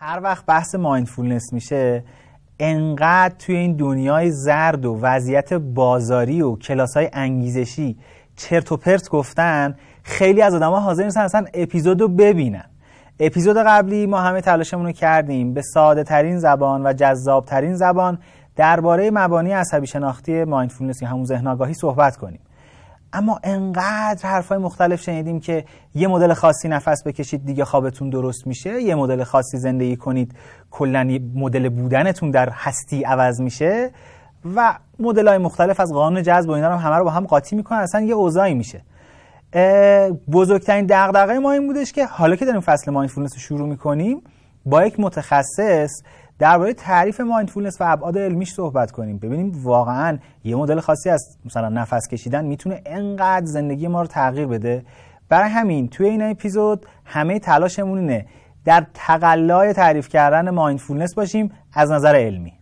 هر وقت بحث مایندفولنس میشه انقدر توی این دنیای زرد و وضعیت بازاری و کلاس‌های انگیزشی چرت و پرت گفتن، خیلی از آدم‌ها حاضر نیستن اصلا اپیزودو ببینن. اپیزود قبلی ما همه تلاشمون رو کردیم به ساده ترین زبان و جذاب ترین زبان درباره مبانی عصبی شناختی مایندفولنس یا همون ذهن آگاهی صحبت کنیم. اما انقدر حرفای مختلف شنیدیم که یه مدل خاصی نفس بکشید دیگه خوابتون درست میشه، یه مدل خاصی زندگی کنید کلاً مدل بودنتون در هستی عوض میشه و مدل‌های مختلف از قانون جذب و اینا رو همه رو با هم قاطی میکنن، اصلا یه اوضاعی میشه. بزرگترین دغدغه ما این بودش که حالا که داریم فصل مایندفولنس رو شروع میکنیم با یک متخصص درباره تعریف مایندفولنس و ابعاد علمیش صحبت کنیم، ببینیم واقعا یه مدل خاصی از مثلا نفس کشیدن میتونه انقدر زندگی ما رو تغییر بده. برای همین توی این اپیزود همه تلاشمون اینه در تقلای تعریف کردن مایندفولنس باشیم از نظر علمی.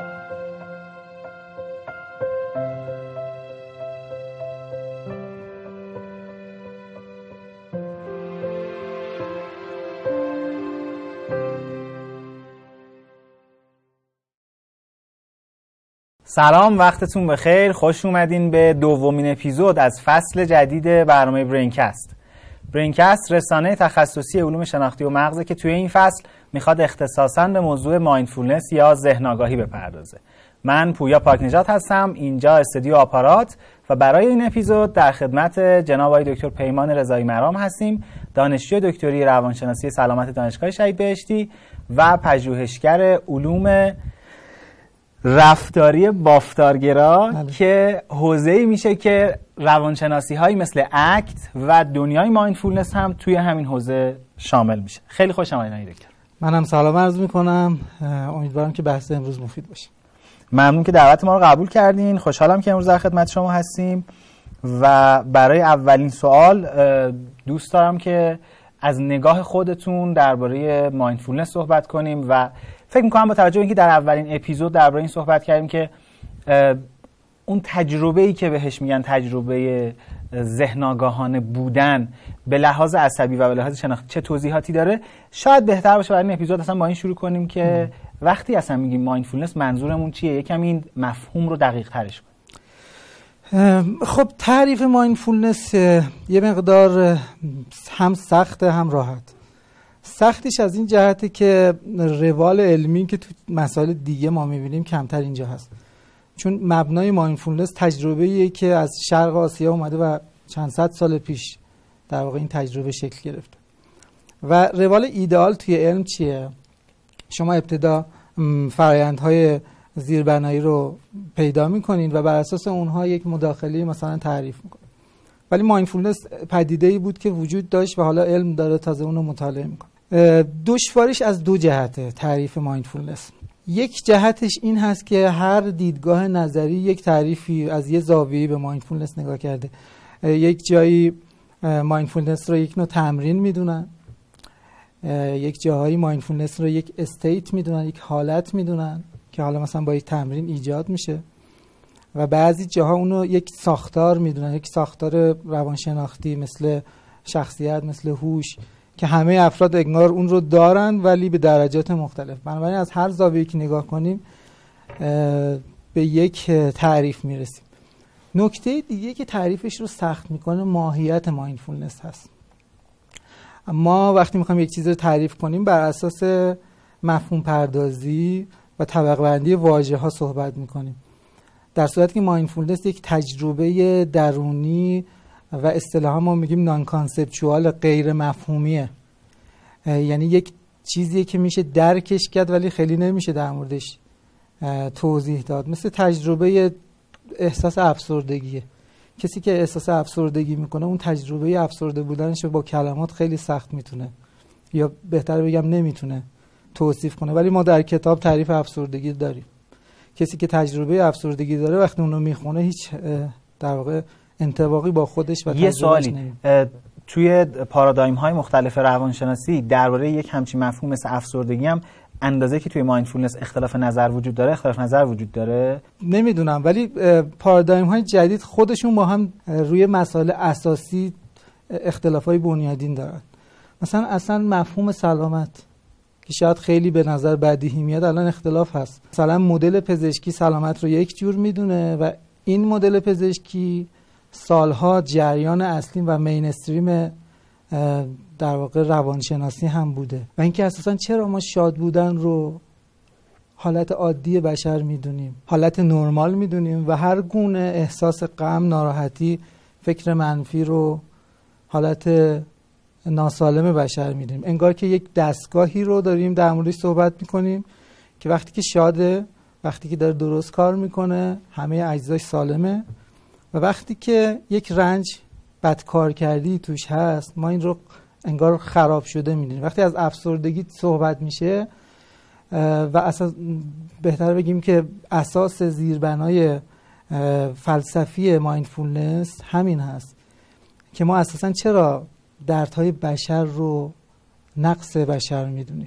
سلام، وقتتون بخیر. خوش اومدین به دومین اپیزود از فصل جدید برنامه برینکست. برینکست رسانه تخصصی علوم شناختی و مغزه که توی این فصل میخواد اختصاصاً به موضوع مایندفولنس یا ذهن آگاهی بپردازه. من پویا پاکنژاد هستم، اینجا استودیو آپارات، و برای این اپیزود در خدمت جناب آقای دکتر پیمان رضایی مرام هستیم، دانشجوی دکتری روانشناسی سلامت دانشگاه شهید بهشتی و پژوهشگر علوم رفتاری بافتارگرا که حوزه‌ای میشه که روانشناسی هایی مثل اکت و دنیای مایندفولنس هم توی همین حوزه شامل میشه. خیلی خوش آمدید دکتر. منم سلام عرض میکنم، امیدوارم که بحث امروز مفید باشه. ممنون که دعوت ما رو قبول کردین. خوشحالم که امروز در خدمت شما هستیم و برای اولین سوال دوست دارم که از نگاه خودتون درباره مایندفولنس صحبت کنیم و فکر میکنم با توجه به اینکه در اولین اپیزود درباره این صحبت کردیم که اون تجربه‌ای که بهش میگن تجربه ذهن آگاهانه بودن به لحاظ عصبی و به لحاظ شناختی چه توضیحاتی داره، شاید بهتر باشه برای این اپیزود اصلا با این شروع کنیم که وقتی اصلا میگیم مایندفولنس منظورمون چیه، یکم این مفهوم رو دقیق ترش کنیم. خب تعریف مایندفولنس یه مقدار هم سخته هم راحت. سختش از این جهته که روال علمی که تو مسائل دیگه ما میبینیم کمتر اینجا هست، چون مبنای مایندفولنس تجربه‌ایه که از شرق آسیا اومده و چند صد سال پیش در واقع این تجربه شکل گرفته. و روال ایدئال توی علم چیه؟ شما ابتدا فرآیندهای زیربنایی رو پیدا میکنین و بر اساس اونها یک مداخله مثلا تعریف میکنین. ولی مایندفولنس پدیده‌ای بود که وجود داشت و حالا علم داره تازه اون رو مطالعه میکنه. دشواریش از دو جهته تعریف مایندفولنس. یک جهتش این هست که هر دیدگاه نظری یک تعریفی از یه زاویه‌ای به مایندفولنس نگاه کرده. یک جایی مایندفولنس رو یک نوع تمرین میدونن، یک جاهایی مایندفولنس رو یک استیت میدونن، یک حالت میدونن که حالا مثلا با یک تمرین ایجاد میشه، و بعضی جاها اونو یک ساختار میدونن، یک ساختار روانشناختی مثل شخصیت، مثل هوش، که همه افراد انگار اون رو دارن ولی به درجات مختلف. بنابراین از هر زاویه‌ای که نگاه کنیم به یک تعریف میرسیم. نکته دیگه که تعریفش رو سخت میکنه ماهیت مایندفولنس هست. ما وقتی میخوایم یک چیز رو تعریف کنیم بر اساس مفهوم پردازی و طبقه بندی واژه‌ها صحبت میکنیم، در صورتی که مایندفولنس یک تجربه درونی و اصطلاحا ما میگیم نان کانسپچوال، غیر مفهومیه. یعنی یک چیزیه که میشه درکش کرد ولی خیلی نمیشه در موردش توضیح داد. مثل تجربه احساس افسردگیه. کسی که احساس افسردگی میکنه اون تجربه افسرده بودنش با کلمات خیلی سخت میتونه، یا بهتر بگم نمیتونه توصیف کنه، ولی ما در کتاب تعریف افسردگی داریم. کسی که تجربه افسردگی داره وقتی اونو میخونه هیچ در واقع انطباقی با خودش و یه سوالی توی پارادایم های مختلف روانشناسی درباره یک همچین مفهوم مثل افسردگی هم اندازه که توی مایندفولنس اختلاف نظر وجود داره، اختلاف نظر وجود داره؟ نمیدونم، ولی پارادایم های جدید خودشون با هم روی مسائل اساسی اختلاف های بنیادین دارن. مثلا اصلا مفهوم سلامت که شاید خیلی به نظر بدیهی میاد الان اختلاف هست. مثلا مدل پزشکی سلامت رو یک جور میدونه و این مدل پزشکی سالها جریان اصلی و مینستریم در واقع روانشناسی هم بوده و اینکه اساسا چرا ما شاد بودن رو حالت عادی بشر میدونیم، حالت نرمال میدونیم و هر گونه احساس غم، ناراحتی، فکر منفی رو حالت ناسالم بشر میدونیم. انگار که یک دستگاهی رو داریم در موردش صحبت میکنیم که وقتی که شاده، وقتی که داره درست کار میکنه، همه اجزاش سالمه و وقتی که یک رنج بدکار کردی توش هست ما این رو انگار خراب شده میدونیم. وقتی از افسردگی صحبت میشه و اساس بهتر بگیم که اساس زیربنای فلسفی مایندفولنس همین هست که ما اساساً چرا دردهای بشر رو نقص بشر میدونیم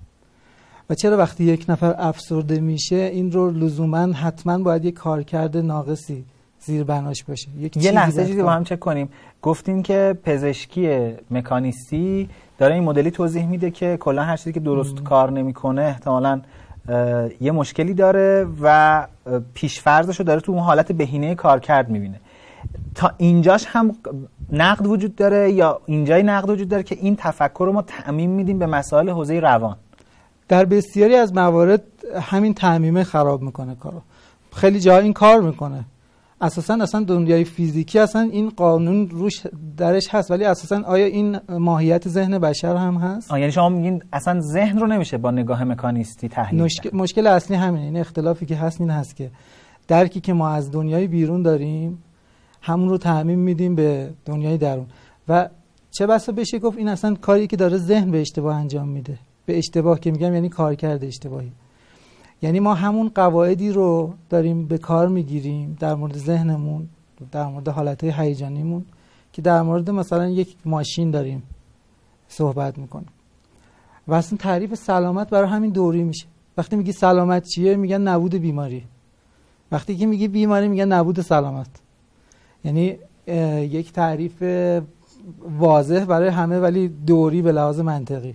و چرا وقتی یک نفر افسرده میشه این رو لزوماً حتماً باید یک کارکرد ناقصی زیربناش باشه. یه لحظه چیزی با هم چک کنیم. گفتیم که پزشکی مکانیستی داره این مدلی توضیح میده که کلا هر چیزی که درست کار نمیکنه احتمالاً یه مشکلی داره و پیش‌فرضش رو داره تو اون حالت بهینه کارکرد میبینه. تا اینجاش هم نقد وجود داره یا اینجای نقد وجود داره که این تفکر رو ما تعمیم میدیم به مسائل حوزه روان؟ در بسیاری از موارد همین تعمیمه خراب میکنه کارو. خیلی جا این کار میکنه. اصلا دنیای فیزیکی اصلا این قانون روش درش هست ولی اساسا آیا این ماهیت ذهن بشر هم هست؟ یعنی شما میگین اصلا ذهن رو نمیشه با نگاه مکانیستی تحلیل کرد. مشکل اصلی همینه. این اختلافی که هست این هست که درکی که ما از دنیای بیرون داریم همون رو تعمیم میدیم به دنیای درون و چه بسا بشه گفت این اصلا کاری که داره ذهن به اشتباه انجام میده. به اشتباه که میگم یعنی کار کرده اشتباهی. یعنی ما همون قواعدی رو داریم به کار میگیریم در مورد ذهنمون، در مورد حالتهای هیجانیمون که در مورد مثلا یک ماشین داریم صحبت میکنیم و اصلا تعریف سلامت برای همین دوری میشه. وقتی میگی سلامت چیه میگن نبود بیماری، وقتی که میگی بیماری میگن نبود سلامت. یعنی یک تعریف واضح برای همه ولی دوری به لحاظ منطقی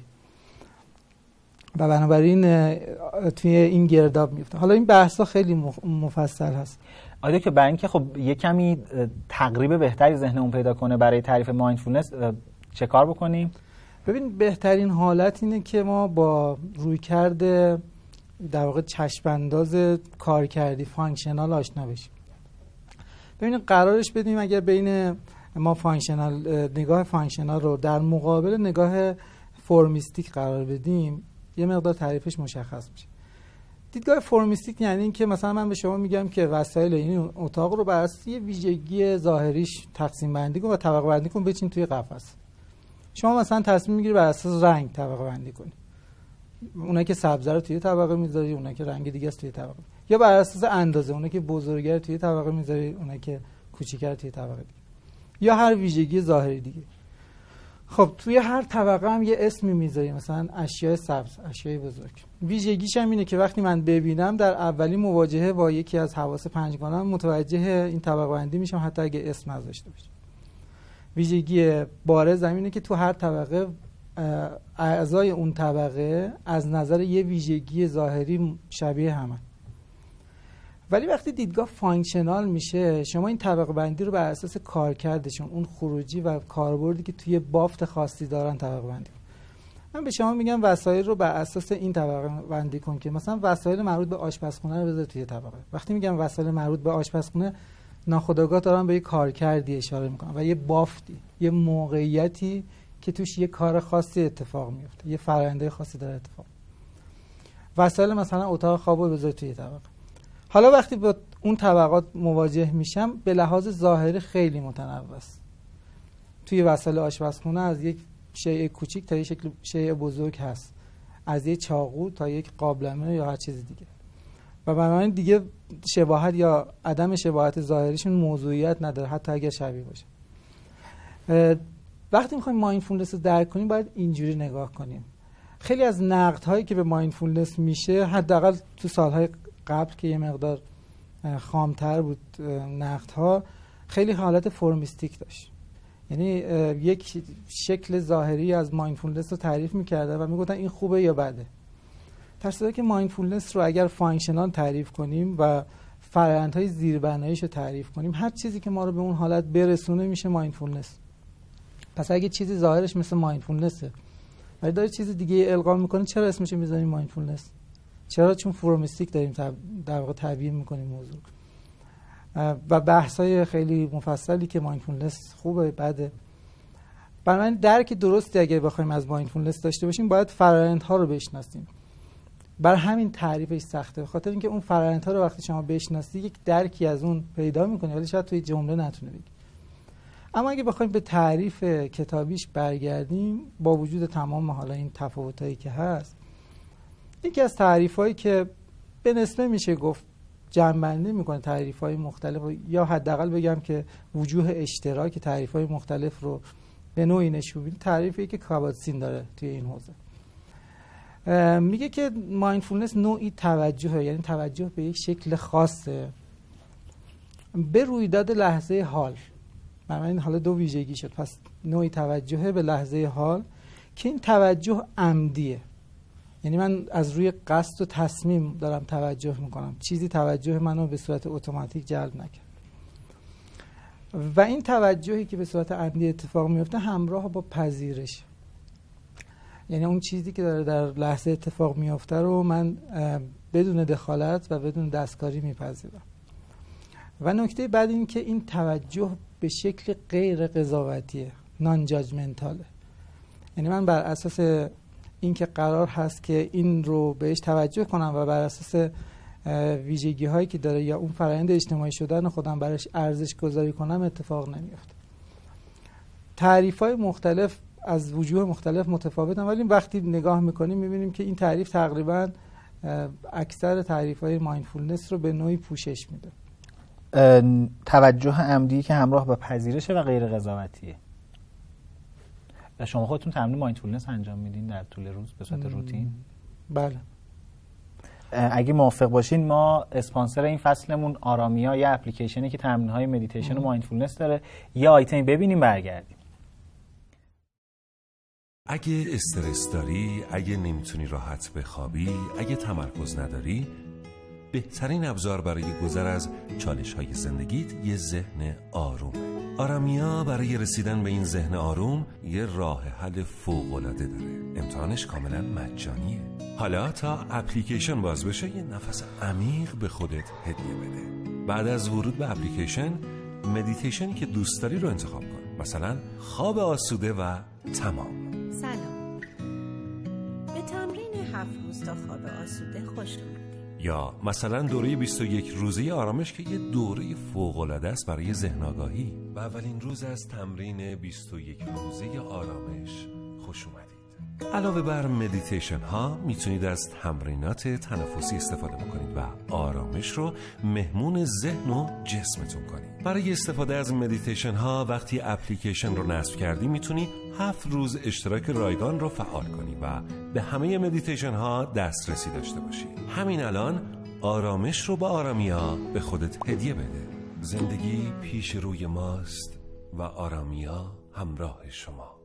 و بنابراین توی این گرداب میفته. حالا این بحثا خیلی مفصل هست. آیا که برای اینکه خب یه کمی تقریب بهتری ذهنمون پیدا کنه برای تعریف مایندفولنس چه کار بکنیم؟ ببین بهترین حالت اینه که ما با رویکرد در واقع چشم انداز کارکردی فانکشنال آشنا بشیم. ببینید قرارش بدیم اگر بین ما فانکشنال نگاه فانکشنال رو در مقابل نگاه فرمیستیک قرار بدیم یه مقدار تعریفش مشخص میشه. دیدگاه فرمیستیک یعنی این که مثلا من به شما میگم که وسایل این اتاق رو بر اساس یه ویژگی ظاهریش تقسیم بندی کن و طبقه بندی کن بچین توی قفس. شما مثلا تصمیم میگیری بر اساس رنگ طبقه بندی کنی. اونایی که سبز رو توی طبقه میذاری، اونایی که رنگ دیگه است توی طبقه. یا بر اساس اندازه، اونایی که بزرگه توی طبقه میذاری، اونایی که کوچیک‌تر توی طبقه دیگه. یا هر ویژگی ظاهری دیگه. خب توی هر طبقه هم یه اسمی میذاری، مثلا اشیاء سبز، اشیاء بزرگ. ویژگیش هم اینه که وقتی من ببینم در اولین مواجهه با یکی از حواس پنجگانم متوجه این طبقه بندی میشم حتی اگه اسم نذاشته باشه. ویژگی بارز اینه که تو هر طبقه اعضای اون طبقه از نظر یه ویژگی ظاهری شبیه همن. ولی وقتی دیدگاه فانکشنال میشه شما این طبقه بندی رو بر اساس کارکردشون، اون خروجی و کاربردی که توی بافت خاصی دارن طبقه بندی. من به شما میگم وسایل رو بر اساس این طبقه بندی کن که مثلا وسایل مربوط به آشپزخونه رو بذار توی طبقه. وقتی میگم وسایل مربوط به آشپزخونه ناخودآگاه دارم به یه کارکردی اشاره میکنم و یه بافتی، یه موقعیتی که توش یه کار خاصی اتفاق میفته، یه فرآیند خاصی داره اتفاق. وسایل مثلا اتاق خواب رو بذار توی طبقه. حالا وقتی با اون طبقات مواجه میشم به لحاظ ظاهری خیلی متنوع است. توی وسایل آشپزخونه از یک شیء کوچیک تا یک شیء بزرگ هست، از یک چاقو تا یک قابلمه یا هر چیز دیگه. و بنابراین دیگه شباهت یا عدم شباهت ظاهریشون موضوعیت نداره حتی اگر شبیه باشه. وقتی میخوایم مایندفولنس رو درک کنیم باید اینجوری نگاه کنیم. خیلی از نقدهایی که به مایندفولنس میشه حداقل تو سالهای قبل که یه مقدار خامتر بود نقدها خیلی حالت فرمیستیک داشت. یعنی یک شکل ظاهری از مایندفولنس رو تعریف می‌کردن و میگفتن این خوبه یا بده. در صورتی که مایندفولنس رو اگر فانکشنال تعریف کنیم و فرآیندهای زیربناییش رو تعریف کنیم، هر چیزی که ما رو به اون حالت برسونه میشه مایندفولنس. پس اگه چیزی ظاهرش مثل مایندفولنسه ولی داره چیز دیگه القا میکنه، چرا اسمش رو میذاریم مایندفولنس؟ چرا؟ چون فرومیستیک داریم در واقع تبیین میکنیم موضوع و بحث‌های خیلی مفصلی که مایندفولنس خوبه بده. بنابراین درک درستی اگه بخوایم از مایندفولنس داشته باشیم باید فرآیندها رو بشناسیم. برای همین تعریفش سخته، به خاطر اینکه اون فرآیندها رو وقتی شما بشناسی یک درکی از اون پیدا می‌کنی ولی شاید توی جمله نتونه بگی. اما اگه بخوایم به تعریف کتابیش برگردیم، با وجود تمام حالا این تفاوتایی که هست، یکی از تعریفایی که به نسبه میشه گفت جمع‌بندی میکنه تعریف‌های مختلف یا حداقل بگم که وجوه اشتراک تعریف‌های مختلف رو به نوعی نشون میده، تعریفی که کاباتسین داره توی این حوزه. میگه که مایندفولنس نوعی توجهه، یعنی توجه به یک شکل خاصه به رویداد لحظه حال. این حالا دو ویژگی شد، پس نوعی توجه به لحظه حال که این توجه عمدیه، یعنی من از روی قصد و تصمیم دارم توجه میکنم، چیزی توجه منو به صورت اتوماتیک جلب نکرد. و این توجهی که به صورت عمدی اتفاق میفته همراه با پذیرش، یعنی اون چیزی که داره در لحظه اتفاق میفته رو من بدون دخالت و بدون دستکاری میپذیرم. و نکته بعد این که این توجه به شکل غیر قضاوتیه، نان جاجمنتاله، یعنی من بر اساس اینکه قرار هست که این رو بهش توجه کنم و بر اساس ویژگی هایی که داره یا اون فرآیند اجتماعی شدن خودم براش ارزش گذاری کنم اتفاق نمیفته. تعریف های مختلف از وجوه مختلف متفاوتن، ولی وقتی نگاه میکنیم میبینیم که این تعریف تقریبا اکثر تعریف های مایندفولنس رو به نوعی پوشش میده. توجه عمدی که همراه با پذیرش و غیر قضاوتیه. و شما خودتون تمرین مایندفولنس انجام میدین در طول روز به صورت روتین؟ بله. اگه موافق باشین ما اسپانسر این فصلمون آرامیا، یه اپلیکیشنی که تمرین‌های مدیتیشن و مایندفولنس داره، یه آیتمی ببینیم برگردیم. اگه استرس داری، اگه نمیتونی راحت بخوابی، اگه تمرکز نداری، بهترین ابزار برای گذر از چالش‌های زندگیت یه ذهن آرومه. آرامیا برای رسیدن به این ذهن آروم یه راه حل فوق‌العاده داره. امتحانش کاملا مجانیه. حالا تا اپلیکیشن باز بشه یه نفس عمیق به خودت هدیه بده. بعد از ورود به اپلیکیشن، مدیتیشنی که دوست داری رو انتخاب کن. مثلا خواب آسوده و تمام. سلام. به تمرین 7 روز تا خواب آسوده خوش اومدید. یا مثلا دوره 21 روزه آرامش که یه دوره فوق‌العاده است برای ذهن آگاهی. و اولین روز از تمرین 21 روزه آرامش خوش اومدید. علاوه بر مدیتیشن ها میتونید از تمرینات تنفسی استفاده بکنید و آرامش رو مهمون ذهن و جسمتون کنید. برای استفاده از مدیتیشن ها وقتی اپلیکیشن رو نصب کردی میتونی 7 روز اشتراک رایگان رو فعال کنی و به همه مدیتیشن ها دسترسی داشته باشی. همین الان آرامش رو با آرامیا به خودت هدیه بده. زندگی پیش روی ماست و آرامیا همراه شما.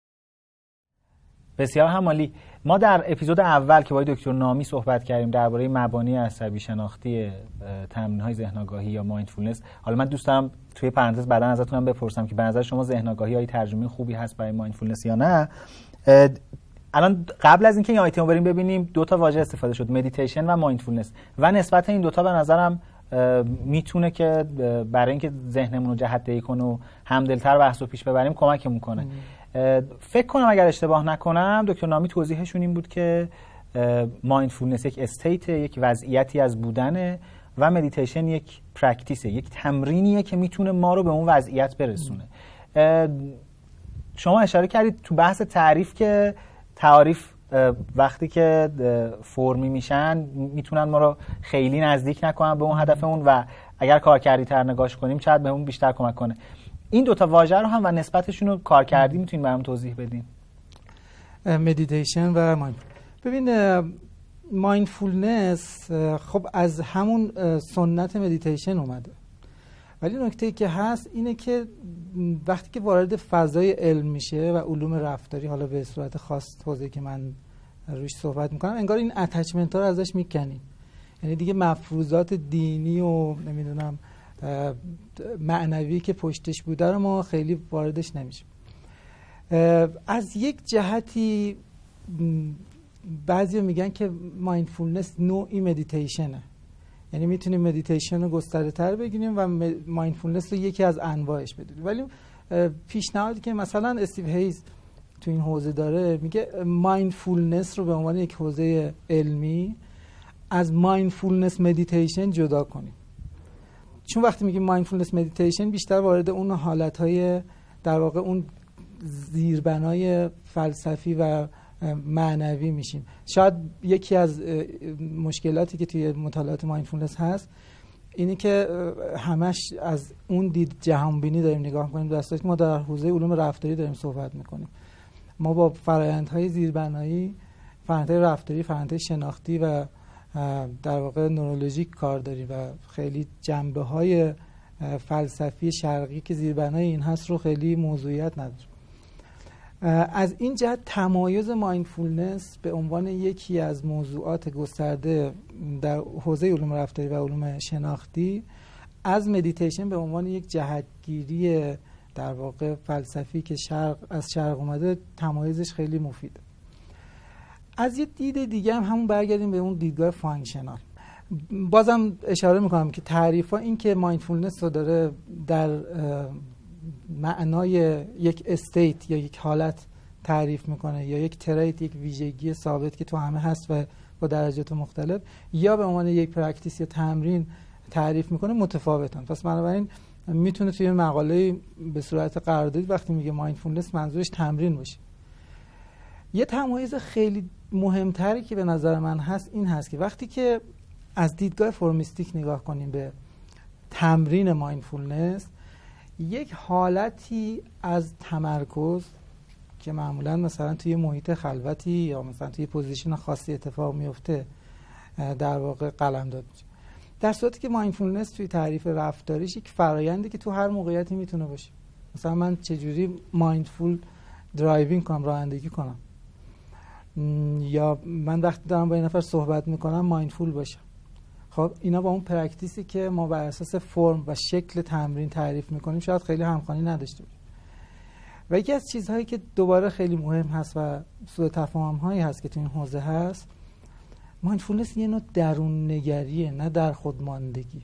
بسیار همالی. ما در اپیزود اول که با دکتر نامی صحبت کردیم درباره مبانی عصبی شناختی تمرین‌های ذهن آگاهی یا مایندفولنس، حالا من دوست دارم توی پرانتز بعدا ازتونم بپرسم که به نظر شما ذهن آگاهی های ترجمه خوبی هست برای مایندفولنس یا نه. الان قبل از اینکه این آیتمو بریم ببینیم 2 تا واژه استفاده شد، مدیتیشن و مایندفولنس، و نسبت این 2 تا به نظرم میتونه که برای اینکه ذهنمون رو جهت‌دهی کنه و همدلتر بحثو پیش ببریم کمکمون کنه. فکر کنم اگر اشتباه نکنم دکتر نامی توضیحشون این بود که مایندفولنس یک استیت، یک وضعیتی از بودنه و مدیتیشن یک پرکتیسه، یک تمرینیه که میتونه ما رو به اون وضعیت برسونه. شما اشاره کردید تو بحث تعریف که تعریف وقتی که فرمی میشن میتونن ما رو خیلی نزدیک نکنن به اون هدفمون و اگر کارکردی تر نگاش کنیم شاید به اون بیشتر کمک کنه. این 2 تا واژه رو هم و نسبتشون رو کارکردی میتونید برام توضیح بدین؟ مدیتیشن و مایندفولنس. ببین مایندفولنس خب از همون سنت مدیتیشن اومده ولی نکته‌ای که هست اینه که وقتی که وارد فضای علم میشه و علوم رفتاری، حالا به صورت خاص حوزه‌ای که من روش صحبت میکنم، انگار این اتچمنت ها رو ازش میکنیم. یعنی دیگه مفروضات دینی و نمیدونم معنوی که پشتش بوده رو ما خیلی واردش نمیشیم. از یک جهتی بعضی میگن که مایندفولنس نوعی مدیتیشنه، یعنی میتونیم مدیتیشن رو گسترده تر بگیریم و مایندفولنس رو یکی از انواعش بدونیم. ولی پیشنهادی که مثلا استیو هیز تو این حوزه داره میگه مایندفولنس رو به عنوان یک حوزه علمی از مایندفولنس مدیتیشن جدا کنیم، چون وقتی میگیم مایندفولنس مدیتیشن بیشتر وارد اون حالتهای در واقع اون زیربنای فلسفی و معنوی میشیم. شاید یکی از مشکلاتی که توی مطالعات مایندفولنس هست اینی که همش از اون دید جهانبینی داریم نگاه می‌کنیم، در صورتی که ما در حوزه علوم رفتاری داریم صحبت می‌کنیم. ما با فرآیندهای زیربنایی، فرآیندهای رفتاری، فرآیندهای شناختی و در واقع نورولوژیک کار داریم و خیلی جنبه‌های فلسفی شرقی که زیربنای این هست رو خیلی موضوعیت نداره. از این جهت تمایز مایندفولنس به عنوان یکی از موضوعات گسترده در حوزه علوم رفتاری و علوم شناختی از مدیتیشن به عنوان یک جهتگیری در واقع فلسفی که از شرق اومده تمایزش خیلی مفیده. از یه دید دیگه هم همون برگردیم به اون دیدگاه فانکشنال. بازم اشاره میکنم که تعریفا این که مایندفولنس رو داره در معنای یک استیت یا یک حالت تعریف میکنه یا یک تریت، یک ویژگی ثابت که تو همه هست و با درجات مختلف، یا به عنوان یک پرکتیس یا تمرین تعریف میکنه، متفاوتن. پس بنابراین میتونه توی مقاله به صورت قراردادی وقتی میگه مایندفولنس منظورش تمرین باشه. یه تمایز خیلی مهمتری که به نظر من هست این هست که وقتی که از دیدگاه فرمیستیک نگاه کنیم به تمرین مایندفولنس، یک حالتی از تمرکز که معمولا مثلا توی محیط خلوتی یا مثلا توی پوزیشن خاصی اتفاق میفته در واقع قلمداد میشه، در صورتی که مایندفولنس توی تعریف رفتاریش یک فرآیندی که تو هر موقعیتی میتونه باشه. مثلا من چجوری مایندفول درایوینگ کنم، رانندگی کنم، یا من وقتی دارم با این نفر صحبت میکنم مایندفول باشم. خب اینا با اون پرکتیسی که ما بر اساس فرم و شکل تمرین تعریف میکنیم شاید خیلی همخوانی نداشته باشه. و یکی از چیزهایی که دوباره خیلی مهم هست و سوء تفاهم هایی هست که تو این حوزه هست، مایندفولنس یه نوع درون نگریه، نه در خودماندگی.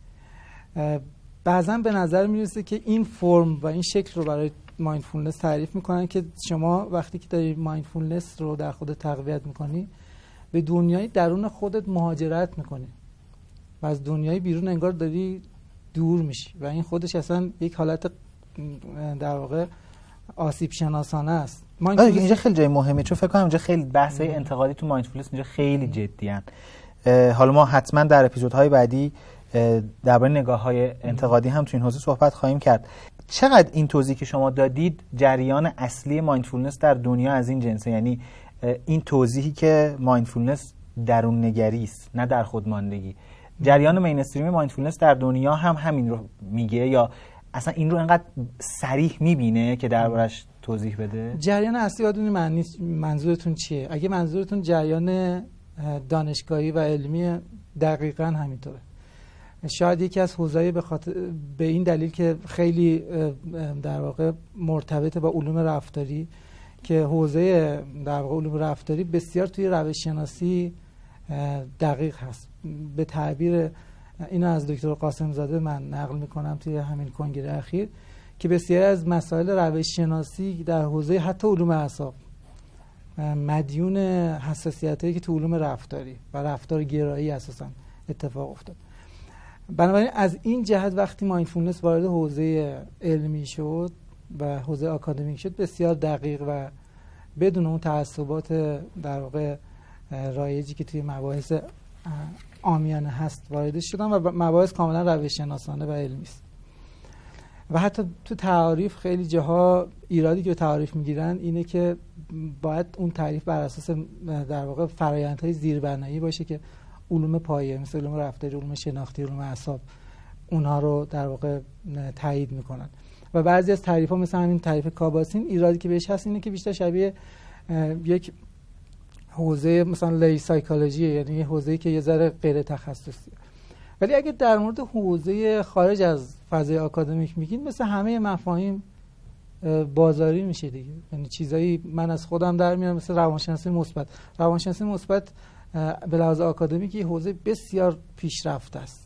بعضا به نظر میرسه که این فرم و این شکل رو برای مایندفولنس تعریف میکنن که شما وقتی که داری مایندفولنس رو در خودت تقویت میکنی به دنیای درون خودت مهاجرت میکنی و از دنیای بیرون انگار داری دور میشی و این خودش اصلا یک حالت در واقع آسیب شناسانه است. اینجا خیلی جای مهمه، چون فکر کنم اینجا خیلی بحث‌های انتقادی تو مایندفولنس اینجا خیلی جدی‌ان. حالا ما حتما در اپیزودهای بعدی درباره نگاه‌های انتقادی هم تو این حوزه صحبت خواهیم کرد. چقدر این توضیحی که شما دادید جریان اصلی مایندفولنس در دنیا از این جنسه، یعنی این توضیحی که مایندفولنس درون نگری است نه در خودماندگی، جریان مینستریم مایندفولنس در دنیا هم همین رو میگه یا اصلا این رو انقدر صریح میبینه که دربارش توضیح بده؟ جریان اصلی بدونی منظورتون چیه؟ اگه منظورتون جریان دانشگاهی و علمی، دقیقاً همینطوره. شاید یکی از حوزه‌های به این دلیل که خیلی در واقع مرتبط با علوم رفتاری که حوزه در واقع علوم رفتاری بسیار توی روش شناسی دقیق هست. به تعبیر اینو از دکتر قاسم زاده من نقل میکنم توی همین کنگره اخیر که بسیار از مسائل روش شناسی در حوزه حتی علوم اعصاب مدیون حساسیتایی که تو علوم رفتاری و رفتار گرایی اساسا اتفاق افتاد. بنابراین از این جهت وقتی مایندفولنس وارد حوزه علمی شد و حوزه آکادمیک شد بسیار دقیق و بدون اون تعصبات در واقع رایجی که توی مباحث عامیانه هست وارد شدن و مباحث کاملا روش شناسانه و علمی است. و حتی تو تعریف خیلی جاها ایرادی که به تعریف میگیرن اینه که باید اون تعریف بر اساس در واقع فرآیندهای زیربنایی باشه که علوم پایه مثل علوم رفتاری، علوم شناختی، علوم اعصاب اونها رو در واقع تایید میکنن. و بعضی از تعریف‌ها مثل همین تعریف کاباسین، ایرادی که بهش هست اینه که بیشتر شبیه یک حوزه مثلا لی سایکولوژی، یعنی یه حوزه‌ای که یه ذره غیر تخصصی. ولی اگه در مورد حوزه خارج از فضای آکادمیک میگین، مثل همه مفاهیم بازاری میشه دیگه. یعنی چیزایی من از خودم در میارم مثل روانشناسی مثبت. روانشناسی مثبت به لحاظ آکادمیک یه حوزه بسیار پیشرفته است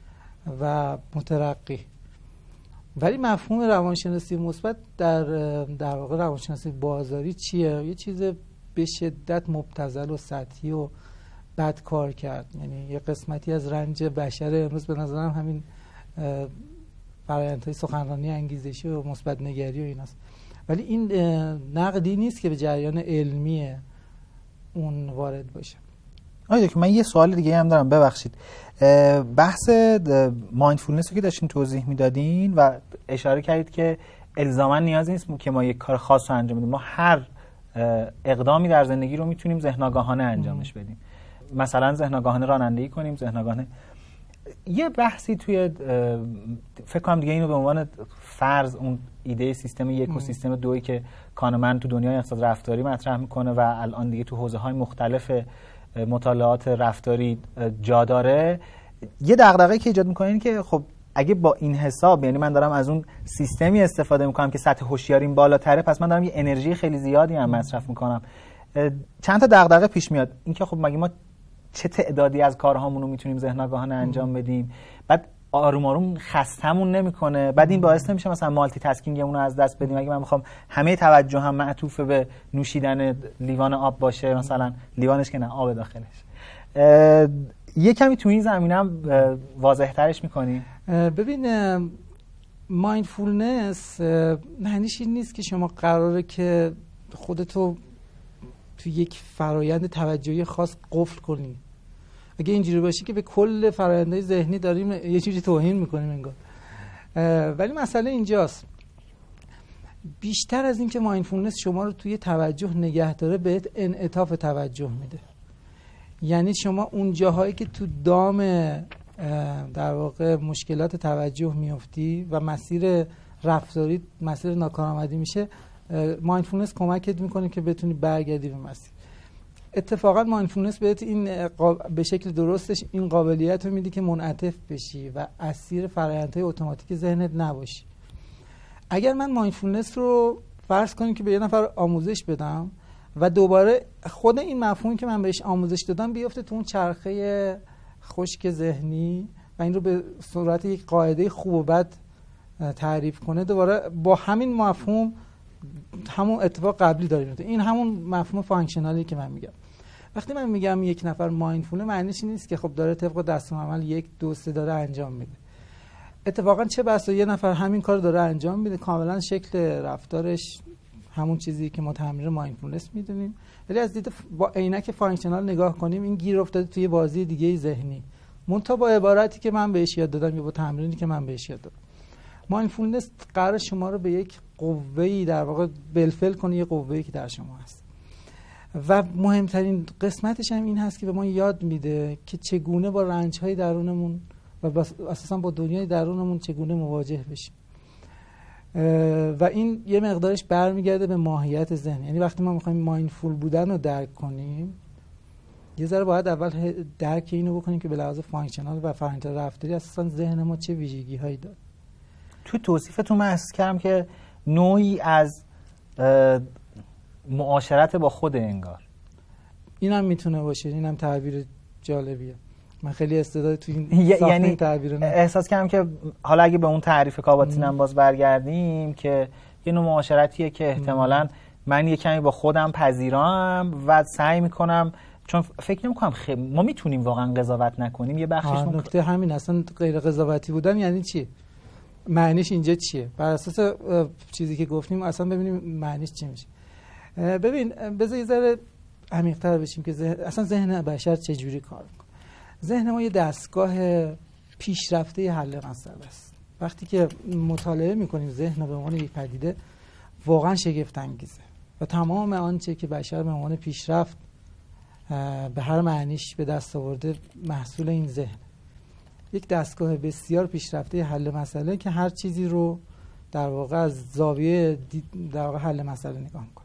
و مترقی. ولی مفهوم روانشناسی مثبت در واقع روانشناسی بازاری چیه؟ یه چیز به شدت مبتذل و سطحی و بد کار کرد. یعنی یه قسمتی از رنج بشر امروز به نظرم همین فرآیندهای سخنرانی انگیزشی و مثبت نگری و ایناست. ولی این نقدی نیست که به جریان علمی اون وارد باشه. آره که من یه سوال دیگه هم دارم، ببخشید. بحث مایندفولنس رو که داشتین توضیح میدادین و اشاره کردید که الزاما نیازی نیست که ما یک کار خاص رو انجام بدیم، ما هر اقدامی در زندگی رو میتونیم ذهن‌آگاهانه انجامش بدیم. مثلا ذهن‌آگاهانه رانندگی کنیم، ذهن‌آگاهانه. یه بحثی توی فکر کنم دیگه اینو به عنوان فرض اون ایده سیستم یک و سیستم دویی که کانمن تو دنیای اقتصاد رفتاری مطرح میکنه و الان دیگه تو حوزه‌های مختلف مطالعات رفتاری جا داره، یه دغدغه‌ای که ایجاد میکنه اینه که خب اگه با این حساب، یعنی من دارم از اون سیستمی استفاده میکنم که سطح هوشیاریم بالاتره، پس من دارم یه انرژی خیلی زیادی هم مصرف میکنم. چند تا دغدغه پیش میاد. اینکه خب مگه ما چه تعدادی از کارهامون رو میتونیم ذهن‌آگاهانه انجام بدیم؟ بعد آروم آروم خستمون نمیکنه؟ بعد این باعث نمیشه مثلا مالتی تاسکینگمون رو از دست بدیم؟ اگه من میخوام همه توجهم معطوف به نوشیدن لیوان آب باشه، مثلا لیوانش که نه، آب داخلش، یه کمی تو این زمینم واضح ترش میکنیم. ببین، مایندفولنس معنیش این نیست که شما قراره که خودتو تو یک فرایند توجهی خاص قفل کنی. اگه اینجوری باشه که به کل فرآیندهای ذهنی داریم یه چیزی توهین میکنیم انگار. ولی مسئله اینجاست، بیشتر از این که مایندفولنس شما رو توی توجه نگه داره، بهت انعطاف توجه میده. یعنی شما اون جاهایی که تو دام در واقع مشکلات توجه میفتی و مسیر رفتاری مسیر ناکارآمدی میشه، مایندفولنس کمکت میکنه که بتونی برگردی به مسیر. اتفاقا مایندفولنس بهت این به شکل درستش این قابلیت رو میده که منعطف بشی و اسیر فرآیندهای اتوماتیک ذهنت نباشی. اگر من مایندفولنس رو فرض کنیم که به یه نفر آموزش بدم و دوباره خود این مفهومی که من بهش آموزش دادم بیفته تو اون چرخه خشک ذهنی و این رو به صورت یک قاعده خوب و بد تعریف کنه، دوباره با همین مفهوم همون اتفاق قبلی داره میفته. این همون مفهوم فانکشنالی که من میگم. وقتی من میگم یک نفر مایندفوله، معنیش این نیست که خب داره طبق دستورالعمل 1 2 3 داره انجام میده. اتفاقا چه بسا یه نفر همین کار داره انجام میده، کاملا شکل رفتارش همون چیزی که ما تمرین مایندفولنس میدونیم، ولی از دید با عینک فانکشنال نگاه کنیم این گیر افتاده توی بازی دیگه ذهنی، منتها با عبارتی که من بهش یاد دادم یا با تمرینی که من بهش یاد دادم. مایندفولنس قرار شما رو به یک قوه‌ای در واقع بلفل کنه، یه قوه‌ای که در شما هست. و مهمترین قسمتش هم این هست که به ما یاد میده که چگونه با رنج‌های درونمون و اساساً با دنیای درونمون چگونه مواجه بشیم. و این یه مقدارش برمیگرده به ماهیت ذهن. یعنی وقتی ما می‌خوایم مایندفول بودن رو درک کنیم، یه ذره باید اول درک اینو بکنیم که به لحاظ فانکشنال و فرآیند رفتاری اساساً ذهن ما چه ویژگی‌هایی داره. تو توصیفتون من احساس کردم که نوعی از معاشرت با خود انگار. اینم میتونه باشه، اینم تعبیر جالبیه. من خیلی استعداد تو این یعنی تعبیر احساس کردم که حالا اگه به اون تعریف کاباتین هم باز برگردیم که یه نوع معاشرتیه که احتمالاً من یه کمی با خودم پذیرام و سعی میکنم، چون فکر نمی‌کنم ما میتونیم واقعا قضاوت نکنیم. یه بخشش نکته همین، اصلا غیر قضاوتی بودن یعنی چی؟ معنیش اینجا چیه؟ بر اساس چیزی که گفتیم اصلا ببینیم معنیش چی میشه. ببین بذار یه ذره عمیق‌تر بشیم که اصلا ذهن بشر چجوری کار میکنه. ذهن ما یه دستگاه پیشرفته حل مسئله است. وقتی که مطالعه میکنیم ذهن به عنوان یک پدیده، واقعا شگفت انگیزه و تمام آنچه که بشر به عنوان پیشرفت به هر معنیش به دست آورده محصول این ذهن. یک دستگاه بسیار پیشرفته حل مسئله که هر چیزی رو در واقع از زاویه در واقع حل مسئله نگاه میکنه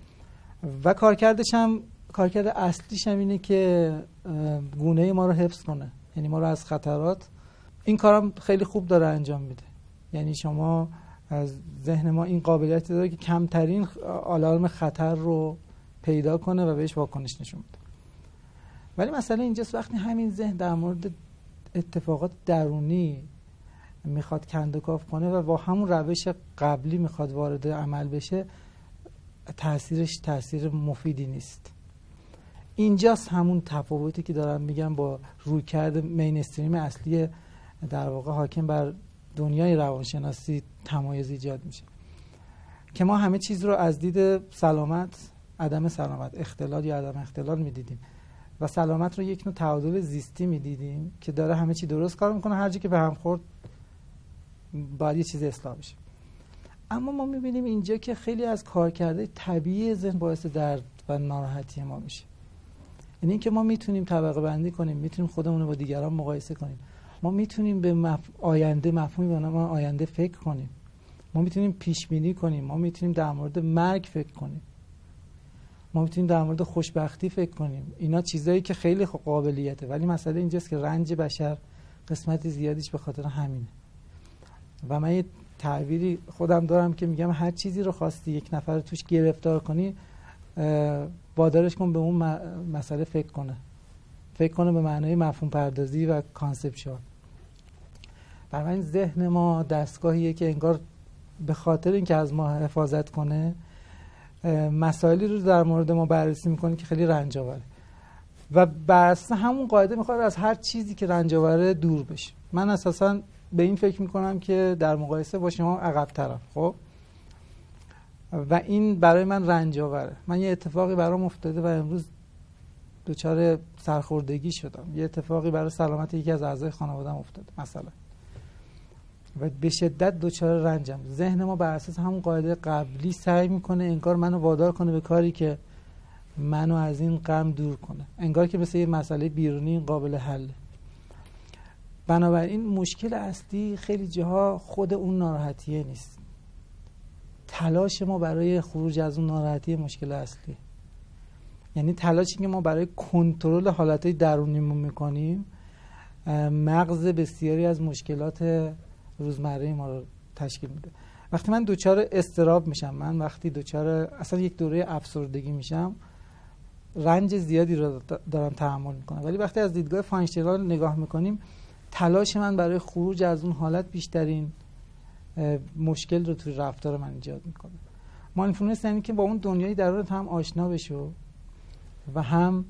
و کارکرد اصلیش هم اینه که گونه ما رو حفظ کنه، یعنی ما رو از خطرات. این کارم خیلی خوب داره انجام میده، یعنی شما از ذهن ما این قابلیت داره که کمترین آلارم خطر رو پیدا کنه و بهش واکنش نشون بده. ولی مسئله اینجاست وقتی همین ذهن در مورد اتفاقات درونی میخواد کندوکاو کنه و با همون روش قبلی میخواد وارد عمل بشه، تأثیرش تأثیر مفیدی نیست. اینجاست همون تفاوتی که دارم میگم با رویکرد مینستریم اصلی در واقع حاکم بر دنیای روانشناسی تمایز ایجاد میشه که ما همه چیز رو از دید سلامت، عدم سلامت، اختلال یا عدم اختلال میدیدیم و سلامت رو یک نوع تعادل زیستی میدیدیم که داره همه چی درست کار میکنه، هر جا که به هم خورد باید یه چیز اصلاح بشه. اما ما میبینیم اینجا که خیلی از کارکرده طبیعی ذهن باعث درد و ناراحتی ما میشه. یعنی اینکه ما میتونیم طبقه بندی کنیم، میتونیم خودمون رو با دیگران مقایسه کنیم، ما میتونیم به آینده، مفهومی به نام آینده فکر کنیم، ما میتونیم پیش بینی کنیم، ما میتونیم در مورد مرگ فکر کنیم، ما میتونیم در مورد خوشبختی فکر کنیم. اینا چیزایی که خیلی قابلیته، ولی مسئله اینجاست که رنج بشر قسمت زیادیش به خاطر همینه. و من یه تعبیری خودم دارم که میگم هر چیزی رو خواستی یک نفر توش گرفتار کنی، وادارش کن به اون مسئله فکر کنه به معنای مفهوم پردازی و کانسپچوال. برای این ذهن ما دستگاهیه که انگار به خاطر اینکه از ما حفاظت کنه مسائلی رو در مورد ما بررسی میکنه که خیلی رنج آوره و بر اساس همون قاعده میخواد از هر چیزی که رنج آوره دور بشه. من اساساً به این فکر میکنم که در مقایسه با شما عقب‌ترم، خب، و این برای من رنج آوره. من یه اتفاقی برام افتاده و امروز دچار سرخوردگی شدم. یه اتفاقی برای سلامت یکی از اعضای خانواده‌ام افتاده مثلا و به شدت دچار رنجم. ذهن ما بر اساس همون قاعده قبلی سعی میکنه انگار منو وادار کنه به کاری که منو از این غم دور کنه، انگار که مثل یه مسئله بیرونی قابل حل. بنابراین مشکل اصلی خیلی جاها خود اون ناراحتیه نیست، تلاش ما برای خروج از اون ناراحتی مشکل اصلی. یعنی تلاشی که ما برای کنترل حالتهای درونیمون میکنیم مغز بسیاری از مشکلات روزمره ما رو تشکیل میده. وقتی من دوچار اضطراب میشم، من وقتی دوچار اصلا یک دوره افسردگی میشم، رنج زیادی رو دارم تحمل میکنم. ولی وقتی از دیدگاه فاینشتین نگاه میکنیم، تلاش من برای خروج از اون حالت بیشترین مشکل رو توی رفتار من ایجاد میکنه. مایندفولنس یعنی که با اون دنیای درونت هم آشنا بشو و هم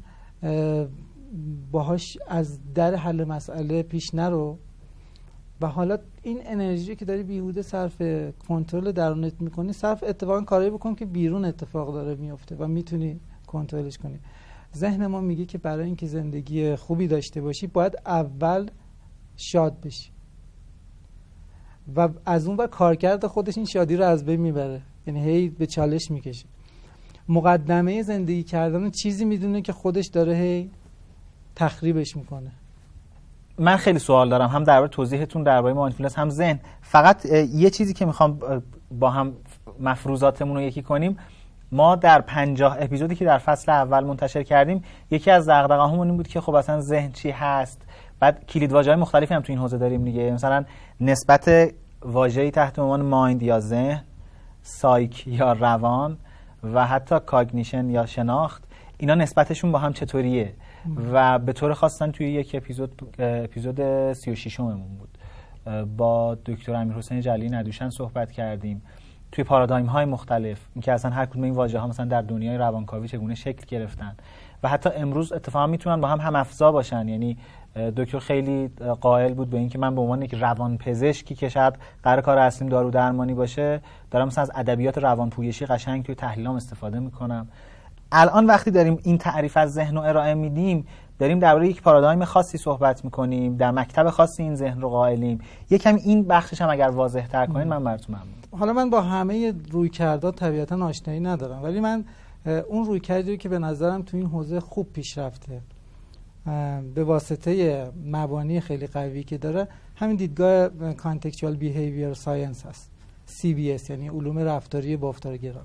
باهاش از در حل مسئله پیش نرو و حالا این انرژی که داری بیهوده صرف کنترل درونت میکنی، صرف اتفاقا کاری بکن که بیرون اتفاق داره میفته و میتونی کنترلش کنی. ذهن ما میگه که برای اینکه زندگی خوبی داشته باشی باید اول شاد بشی و از اون ور کارکرد خودش این شادی رو از بین میبره، یعنی هی به چالش میکشه. مقدمه زندگی کردن چیزی میدونه که خودش داره هی تخریبش میکنه. من خیلی سوال دارم، هم درباره توضیحتون درباره مایندفولنس، هم ذهن. فقط یه چیزی که میخوام با هم مفروضاتمون رو یکی کنیم. ما در 50 اپیزودی که در فصل اول منتشر کردیم، یکی از دغدغه‌هامون این بود که خب اصلا ذهن چی هست. بعد کلیدواژه‌های مختلفی هم تو این حوزه داریم دیگه، مثلا نسبت واژه‌ای تحت عنوان مایند یا ذهن، سایک یا روان و حتی کاگنیشن یا شناخت، اینا نسبتشون با هم چطوریه؟ و به طور خاص توی یک اپیزود 36مون بود با دکتر امیرحسین جلیلی ندوشن صحبت کردیم توی پارادایم‌های مختلف، اینکه اصلا هر کدوم این واژه‌ها مثلا در دنیای روانکاوی چگونه شکل گرفتن و حتی امروز اتفاقا میتونن با هم افزا باشن. یعنی دکتر خیلی قائل بود به اینکه من به عنوان یک روانپزشکی که شاید قرار کار اصلیم دارو درمانی باشه، دارم مثلا از ادبیات روانپویشی قشنگ توی تحلیلام استفاده میکنم. الان وقتی داریم این تعریف از ذهن رو ارائه میدیم، داریم درباره یک پارادایم خاصی صحبت میکنیم، در مکتب خاصی این ذهن رو قائلیم. یکم این بخشش هم اگر واضح تر کنین من براتون ممنون. حالا من با همه رویکردها طبیعتا آشنایی ندارم، ولی من اون رویکردی که به نظرم تو این حوزه خوب پیشرفته به واسطه مبانی خیلی قوی که داره همین دیدگاه Contextual Behavior Science هست، CBS، یعنی علوم رفتاری بافتارگرا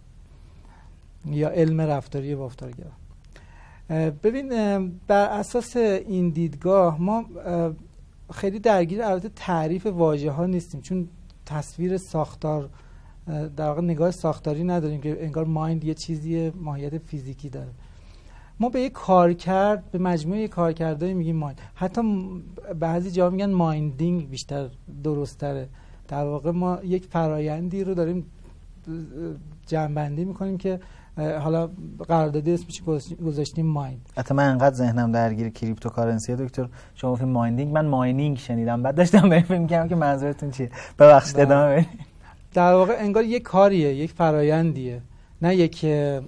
یا علم رفتاری بافتارگرا. ببین بر اساس این دیدگاه ما خیلی درگیر البته تعریف واژه ها نیستیم، چون تصویر ساختار در واقع نگاه ساختاری نداریم که انگار مایند یه چیزی ماهیت فیزیکی داره. ما به یک کارکرد، به مجموعه کارکردهای میگیم مایند. حتی بعضی جا میگن مایندینگ بیشتر درست‌تره. در واقع ما یک فرایندی رو داریم جمع‌بندی میکنیم که حالا قراردادی اسمش گذاشتیم مایند. حتی من انقدر ذهنم درگیر کریپتوکارنسی دکتر، شما گفتین مایندینگ، من ماینینگ شنیدم، بعد داشتم فکر می‌کردم که منظورتون چیه. ببخشید ادامه بدید. در واقع انگار یک کاریه، یک فرایندیه، نه یک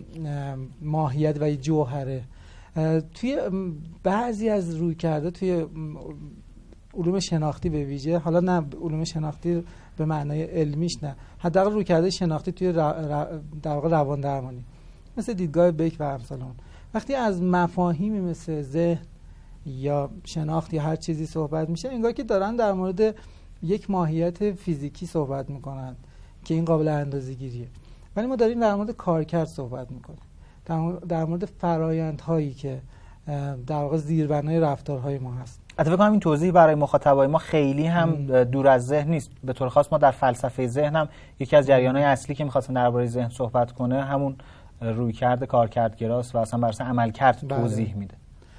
ماهیت و یک جوهره. توی بعضی از رویکردها توی علوم شناختی به ویژه، حالا نه علوم شناختی به معنای علمیش نه، حداقل رویکرد شناختی توی در واقع روان درمانی مثل دیدگاه بیک و امثال اون، وقتی از مفاهیمی مثل ذهن یا شناخت یا هر چیزی صحبت میشه، انگار که دارن در مورد یک ماهیت فیزیکی صحبت میکنن که این قابل اندازه‌گیریه، ولی ما داریم در مورد کارکرد صحبت میکنیم، در مورد فرآیندهایی که در واقع زیربنای رفتارهای ما هست. البته فکر کنم این توضیح برای مخاطبای ما خیلی هم دور از ذهن نیست. به طور خاص ما در فلسفه ذهن هم یکی از جریان‌های اصلی که می‌خواستن درباره ذهن صحبت کنه همون رویکرد کارکردگراست و اصلا بر اساس عملکرد توضیح میده.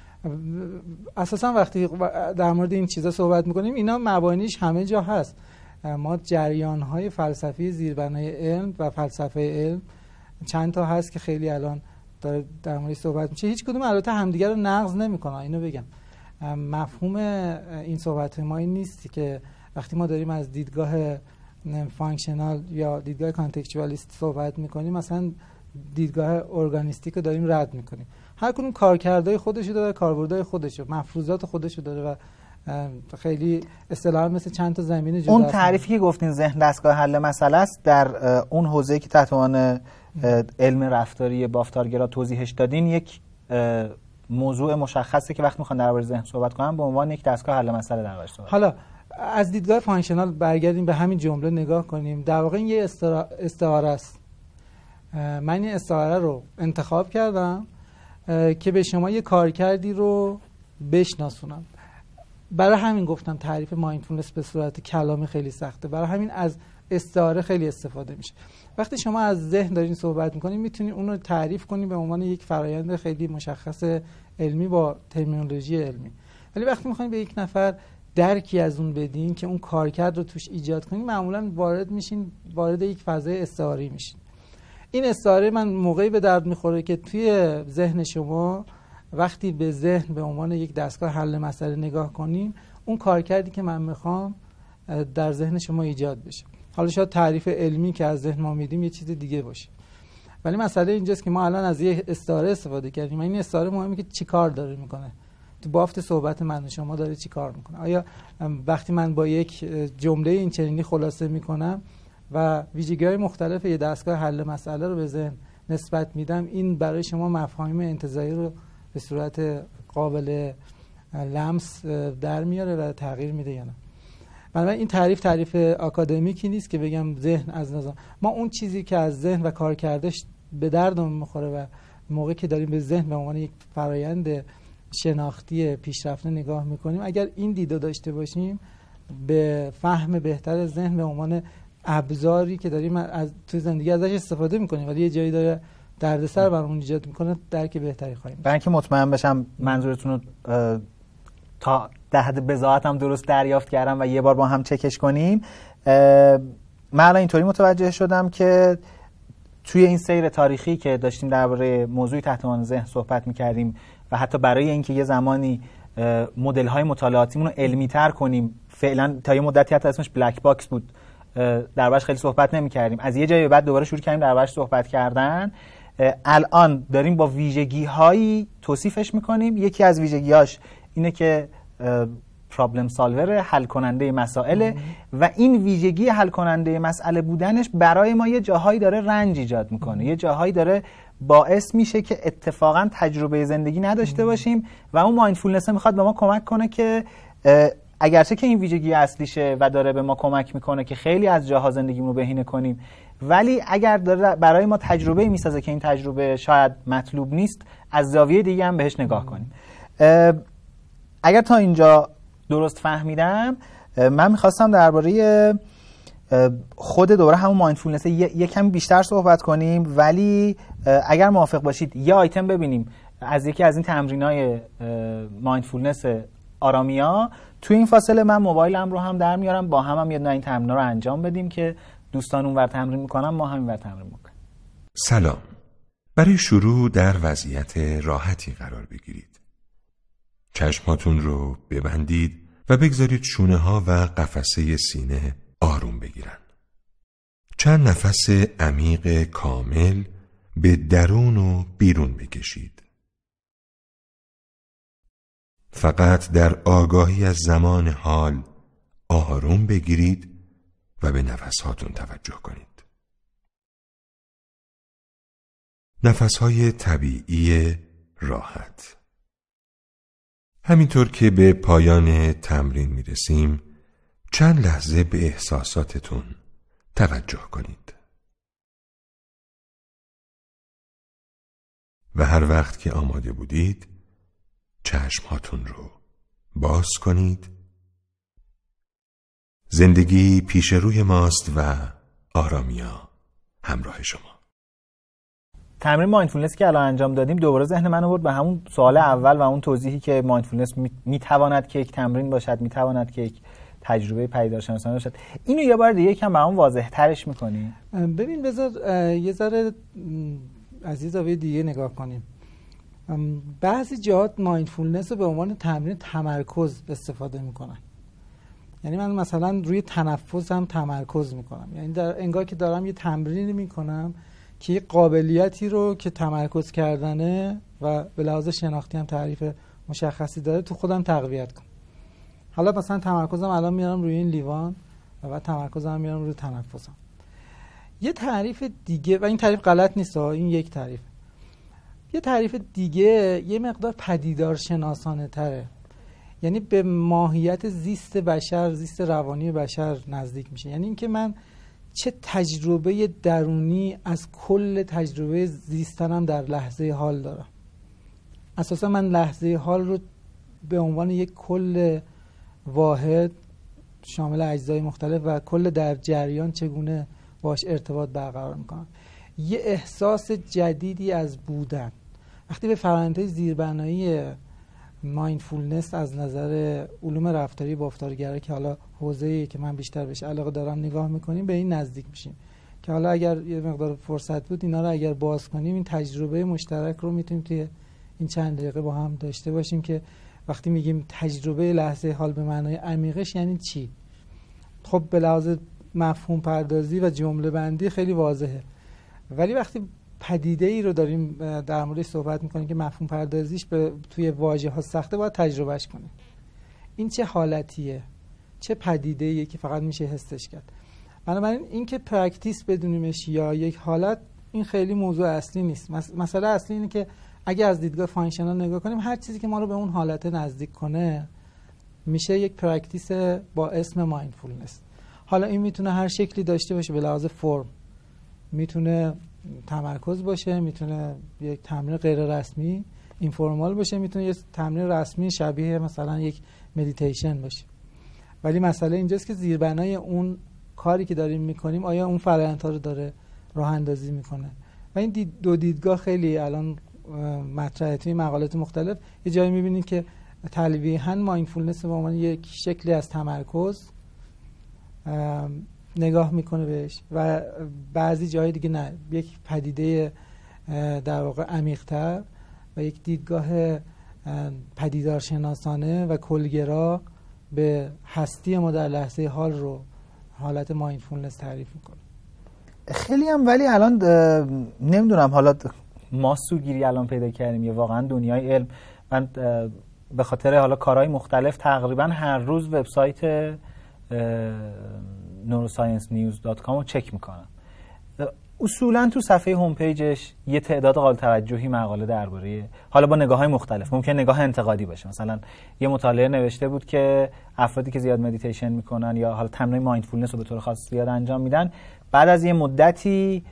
اساسا وقتی در مورد این چیزا صحبت می‌کنیم اینا مبانیش همه جا هست. ما جریان‌های فلسفی زیربنای علم و فلسفه علم چند تا هست که خیلی الان داره در موردش صحبت میشه. هیچ کدوم البته همدیگه رو نقض نمی‌کنن. اینو بگم مفهوم این صحبت ما این نیست که وقتی ما داریم از دیدگاه فانکشنال یا دیدگاه کانتکچوالیست صحبت میکنیم مثلا دیدگاه ارگانیستیک رو داریم رد میکنیم. هر کدوم کارکردهای خودشو داره، کاربردهای خودشو، مفروضات خودشو داره و خیلی اصطلاحاً مثل چند تا زمینه جدا. اون تعریفی که گفتین ذهن دستگاه حل مسئله است، در اون حوزه‌ای که تحت عنوان علم رفتاری بافتارگرا توضیحش دادین، یک موضوع مشخصه که وقتی میخوان درباره ذهن صحبت کنن به عنوان یک دستگاه حل مسئله در واقع. حالا از دیدگاه فانکشنال برگردیم به همین جمله نگاه کنیم. در واقع این یه استعاره است. من این استعاره رو انتخاب کردم که به شما یه کارکردی رو بشناسونم. برای همین گفتم تعریف مایندفولنس به صورت کلامی خیلی سخته. برای همین از استعاره خیلی استفاده میشه. وقتی شما از ذهن دارین صحبت میکنین میتونین اون رو تعریف کنین به عنوان یک فرایند خیلی مشخص علمی با ترمینولوژی علمی. ولی وقتی میخواین به یک نفر درکی از اون بدین که اون کارکرد رو توش ایجاد کنین، معمولا وارد یک فضای استعاری میشین. این استعاره من موقعی به درد میخوره که توی ذهن شما وقتی به ذهن به عنوان یک دستگاه حل مسئله نگاه کنین، اون کارکردی که من میخوام در ذهن شما ایجاد بشه. حالا شاید تعریف علمی که از ذهن ما میدیم یه چیز دیگه باشه، ولی مسئله اینجاست که ما الان از یه استعاره استفاده کردیم. این استعاره مهمه که چی کار داره میکنه تو بافت صحبت من و شما، داره چی کار میکنه. آیا وقتی من با یک جمله این چنینی خلاصه میکنم و ویژگی‌های مختلف یه دستگاه حل مسئله رو به ذهن نسبت میدم، این برای شما مفاهیم انتزاعی رو به صورت قابل لمس در میاره و تغییر میده یا نه؟ بنابراین این تعریف آکادمیکی نیست که بگم ذهن از نظر ما اون چیزی که از ذهن و کارکردش به دردمون میخوره و موقعی که داریم به ذهن به عنوان یک فرایند شناختی پیشرفته نگاه میکنیم، اگر این دیدو داشته باشیم به فهم بهتر ذهن به عنوان ابزاری که داریم از توی زندگی ازش استفاده میکنیم ولی یه جایی داره دردسر برامون ایجاد میکنه، درک بهتری خواهیم. برای اینکه مطمئن بشم منظورتون رو تا در حد بضاعت هم درست دریافت کردم و یه بار با هم چکش کنیم، من الان اینطوری متوجه شدم که توی این سیر تاریخی که داشتیم درباره موضوعی تحت عنوان ذهن صحبت می‌کردیم و حتی برای اینکه یه زمانی مدل‌های مطالعاتیمون رو علمی‌تر کنیم، فعلا تا یه مدتی حتی اسمش بلک باکس بود، دربارش خیلی صحبت نمی‌کردیم. از یه جایی بعد دوباره شروع کردیم دربارش صحبت کردن. الان داریم با ویژگی‌هایی توصیفش می‌کنیم. یکی از ویژگی‌هاش اینه که پرابلم سالور، حل کننده مسائل، و این ویژگی حل کننده مسئله بودنش برای ما یه جاهایی داره رنج ایجاد میکنه، یه جاهایی داره باعث میشه که اتفاقا تجربه زندگی نداشته باشیم و اون مایندفولنس میخواد به ما کمک کنه که اگرچه که این ویژگی اصلیشه و داره به ما کمک میکنه که خیلی از جاها زندگیمون رو بهینه کنیم، ولی اگر داره برای ما تجربه میسازه که این تجربه شاید مطلوب نیست، از زاویه دیگه هم بهش نگاه کنیم. اگر تا اینجا درست فهمیدم، من میخواستم درباره خود دوره همون مایندفولنس یکم بیشتر صحبت کنیم، ولی اگر موافق باشید یه آیتم ببینیم از یکی از این تمرینای مایندفولنس آرامیا. تو این فاصله من موبایلم رو هم در میارم، با هم یه این تمرینا رو انجام بدیم که دوستان اونور تمرین میکنن، ما هم اینور تمرین میکنیم. سلام. برای شروع در وضعیت راحتی قرار بگیرید. چشماتون رو ببندید و بگذارید شونه ها و قفسه سینه آروم بگیرن. چند نفس عمیق کامل به درون و بیرون بکشید. فقط در آگاهی از زمان حال آروم بگیرید و به نفسهاتون توجه کنید. نفسهای طبیعی راحت. همینطور که به پایان تمرین میرسیم، چند لحظه به احساساتتون توجه کنید. و هر وقت که آماده بودید، چشمهاتون رو باز کنید. زندگی پیش روی ماست و آرامیا همراه شما. تمرین مایندفولنس که الان انجام دادیم دوباره ذهن من آورد به همون سوال اول و اون توضیحی که مایندفولنس میتواند که یک تمرین باشد، میتواند که یک تجربه پدیدارشناسانه باشد. اینو یه بار دیگه یکم برام واضح ترش میکنی؟ ببین بذار یه ذره از یه زاویه دیگه نگاه کنیم. بعضی جهات مایندفولنس رو به عنوان تمرین تمرکز استفاده میکنن. یعنی من مثلا روی تنفس هم تمرکز میکنم، یعنی انگار که دارم یه تمرینی میکنم که یه قابلیتی رو که تمرکز کردنه و به لحاظ شناختی هم تعریف مشخصی داره تو خودم تقویت کنم. حالا مثلا تمرکزم الان میارم روی این لیوان و بعد تمرکزم میارم روی تنفسم. یه تعریف دیگه، و این تعریف غلط نیست، این یک تعریف. یه تعریف دیگه یه مقدار پدیدار شناسانه تره، یعنی به ماهیت زیست بشر، زیست روانی بشر نزدیک میشه. یعنی اینکه من چه تجربه درونی از کل تجربه زیستنم در لحظه حال دارم. اساسا من لحظه حال رو به عنوان یک کل واحد شامل اجزای مختلف و کل در جریان چگونه باش ارتباط برقرار میکنم. یه احساس جدیدی از بودن. وقتی به فرآیندهای زیربنایی مایندفولنس از نظر علوم رفتاری بافتارگرا که حالا حوزه‌ای که من بیشتر بهش علاقه دارم نگاه میکنیم، به این نزدیک میشیم که حالا اگر یه مقدار فرصت بود اینا رو اگر باز کنیم، این تجربه مشترک رو میتونیم توی این چند دقیقه با هم داشته باشیم که وقتی میگیم تجربه لحظه حال به معنای عمیقش یعنی چی. خب به لحاظ مفهوم پردازی و جمله بندی خیلی واضحه، ولی وقتی پدیده ای رو داریم در موردش صحبت میکنیم که مفهوم پردازیش توی واژه ها سخته، باید تجربهش کنیم. این چه حالتیه، چه پدیده ایه که فقط میشه حسش کرد. بنابراین این که پرکتیس بدونیمش یا یک حالت، این خیلی موضوع اصلی نیست. مسئله اصلی اینه که اگه از دیدگاه فانکشنال نگاه کنیم، هر چیزی که ما رو به اون حالت نزدیک کنه میشه یک پرکتیس با اسم مایندفولنس. حالا این میتونه هر شکلی داشته باشه، به لحاظ فرم میتونه تمرکز باشه، میتونه یک تمرین غیر رسمی اینفورمال باشه، میتونه یک تمرین رسمی شبیه مثلا یک مدیتیشن باشه. ولی مسئله اینجاست که زیربنای اون کاری که داریم میکنیم آیا اون فرآیندها رو داره راه اندازی میکنه. و این دو دیدگاه خیلی الان مطرحه توی مقالات مختلف. یه جایی میبینید که تلویحاً مایندفولنس به عنوان یک شکلی از تمرکز نگاه میکنه بهش، و بعضی جای دیگه نه، یک پدیده در واقع عمیق‌تر و یک دیدگاه پدیدارشناسانه و کلگرا به هستی ما در لحظه حال رو حالت مایندفولنس تعریف میکنه. خیلی هم ولی الان نمیدونم، حالا ما سوگیری الان پیدا کردیم یا واقعا دنیای علم. من به خاطر حالا کارهای مختلف تقریبا هر روز وبسایت neurosciencenews.com رو چک میکنم. اصولا تو صفحه هوم پیجش یه تعداد قابل توجهی مقاله درباره، حالا با نگاه‌های مختلف، ممکن نگاه انتقادی باشه. مثلا یه مطالعه نوشته بود که افرادی که زیاد مدیتیشن میکنن یا حالا تمرین مایندفولنس رو به طور خاص زیاد انجام میدن، بعد از یه مدتی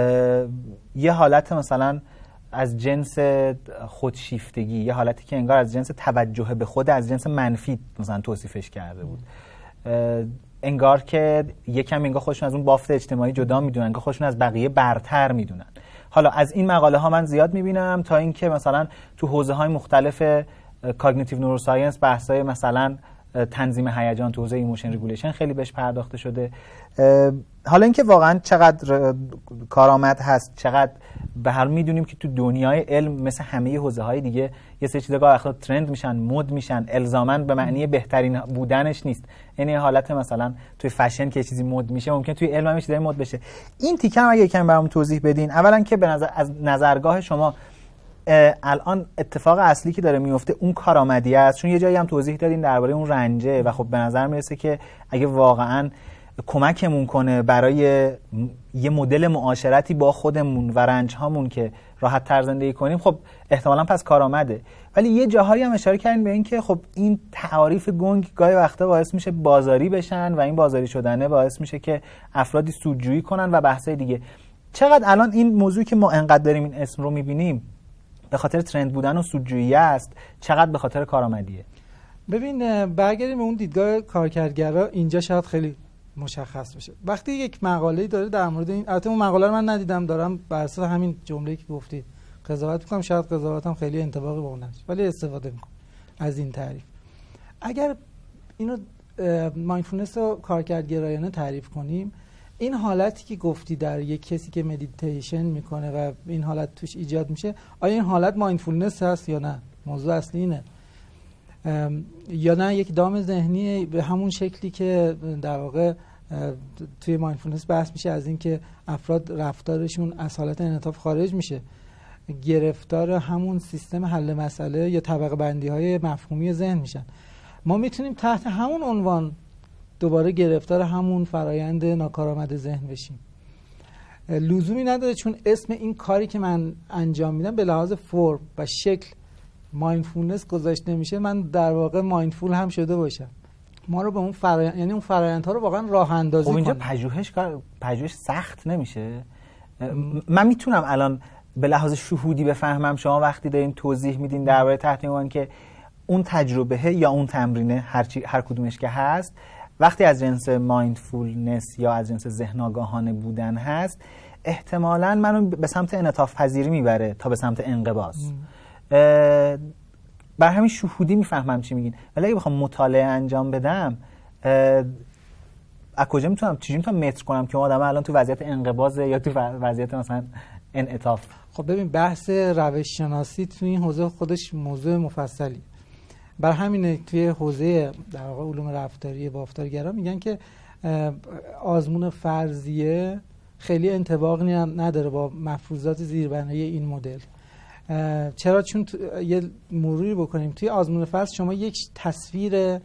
یه حالت مثلا از جنس خودشیفتگی، یه حالتی که انگار از جنس توجه به خود از جنس منفی مثلا توصیفش کرده بود. انگار که یکم انگار خودشون از اون بافت اجتماعی جدا میدونن، انگار خودشون از بقیه برتر میدونن. حالا از این مقاله ها من زیاد میبینم تا اینکه مثلا تو حوزه های مختلف کاگنیتیو نوروساینس بحثای مثلا تنظیم هیجان تو حوزه ایموشن ریگولیشن خیلی بهش پرداخته شده. حالا اینکه واقعا چقدر کارآمد هست، چقدر به هر میدونیم که تو دنیای علم مثل همه حوزه های دیگه یه سری چیزا گاهی وقتا ترند میشن، مد میشن، الزاما به معنی بهترین بودنش نیست. یعنی حالت مثلا توی فشن که چیزی مد میشه ممکن توی علم هم چیزی مد بشه. این تیکه هم اگه یکم برام توضیح بدین. اولا که به نظر از نظرگاه شما الان اتفاق اصلی که داره میفته اون کارآمدی است، چون یه جایی هم توضیح دادین درباره اون رنجه و خب به نظر میرسه که اگه واقعا کمکمون کنه برای یه مدل معاشرتی با خودمون و رنج هامون که راحت تر زندگی کنیم، خب احتمالاً پس کارآمده. ولی یه جاهایی هم اشاره کردین به این که خب این تعاریف گنگ گاهی وقتا باعث میشه بازاری بشن و این بازاری شدنه باعث میشه که افرادی سودجویی کنن و بحثای دیگه. چقدر الان این موضوعی که ما انقدر داریم این اسم رو میبینیم به خاطر ترند بودن و سودجویی است، چقدر به خاطر کارآمدیه؟ ببین برگردیم به اون دیدگاه کارکردگرا، اینجا شاید خیلی مشخص بشه. وقتی یک مقاله‌ای داره در مورد این، البته اون مقاله رو من ندیدم، دارم بر اساس همین جمله‌ای که گفتید قضاوت می‌کنم، شاید قضاوتم خیلی انطباقی با اون نشه، ولی استفاده می‌کنم از این تعریف. اگر اینو مایندفولنس رو کارکردگرایانه تعریف کنیم، این حالتی که گفتی در یک کسی که مدیتیشن میکنه و این حالت توش ایجاد میشه، آیا این حالت مایندفولنس هست یا نه؟ موضوع اصلی اینه. یا نه یک دام ذهنی به همون شکلی که در واقع توی مایندفولنس بحث میشه از این که افراد رفتارشون از حالت انعطاف خارج میشه، گرفتار همون سیستم حل مسئله یا طبقه بندی های مفهومی ذهن میشن. ما میتونیم تحت همون عنوان دوباره گرفتار همون فرایند ناکارآمد ذهن بشیم. لزومی نداره چون اسم این کاری که من انجام میدم به لحاظ فرم و شکل مایندفولنس گذاشته میشه من در واقع مایندفول هم شده باشم. ما رو به اون فرایند، یعنی اون فرایندها رو واقعا راه اندازی کنیم. اینجا پژوهش سخت نمیشه؟ من میتونم الان به لحاظ شهودی بفهمم شما وقتی دارین توضیح میدین درباره تحت عنوان که اون تجربه یا اون تمرینه هر کدومش که هست وقتی از جنس مایندفولنس یا از جنس ذهن آگاهانه بودن هست، احتمالاً منو به سمت انعطاف پذیری میبره تا به سمت انقباض. بر همین شهودی میفهمم چی میگین. ولی اگه بخوام مطالعه انجام بدم، از کجا میتونم چجوری میتونم متر کنم که آدم الان تو وضعیت انقباض یا تو وضعیت مثلا انعطاف؟ خب ببین بحث روش شناسی تو این حوزه خودش موضوع مفصلی. بر همینه توی حوزه در واقع علوم رفتاری بافتارگرا میگن که آزمون فرضیه خیلی انطباقی نداره با مفروضات زیربنایی این مدل. چرا؟ چون یه مروری بکنیم توی آزمون فرض شما یک تصویر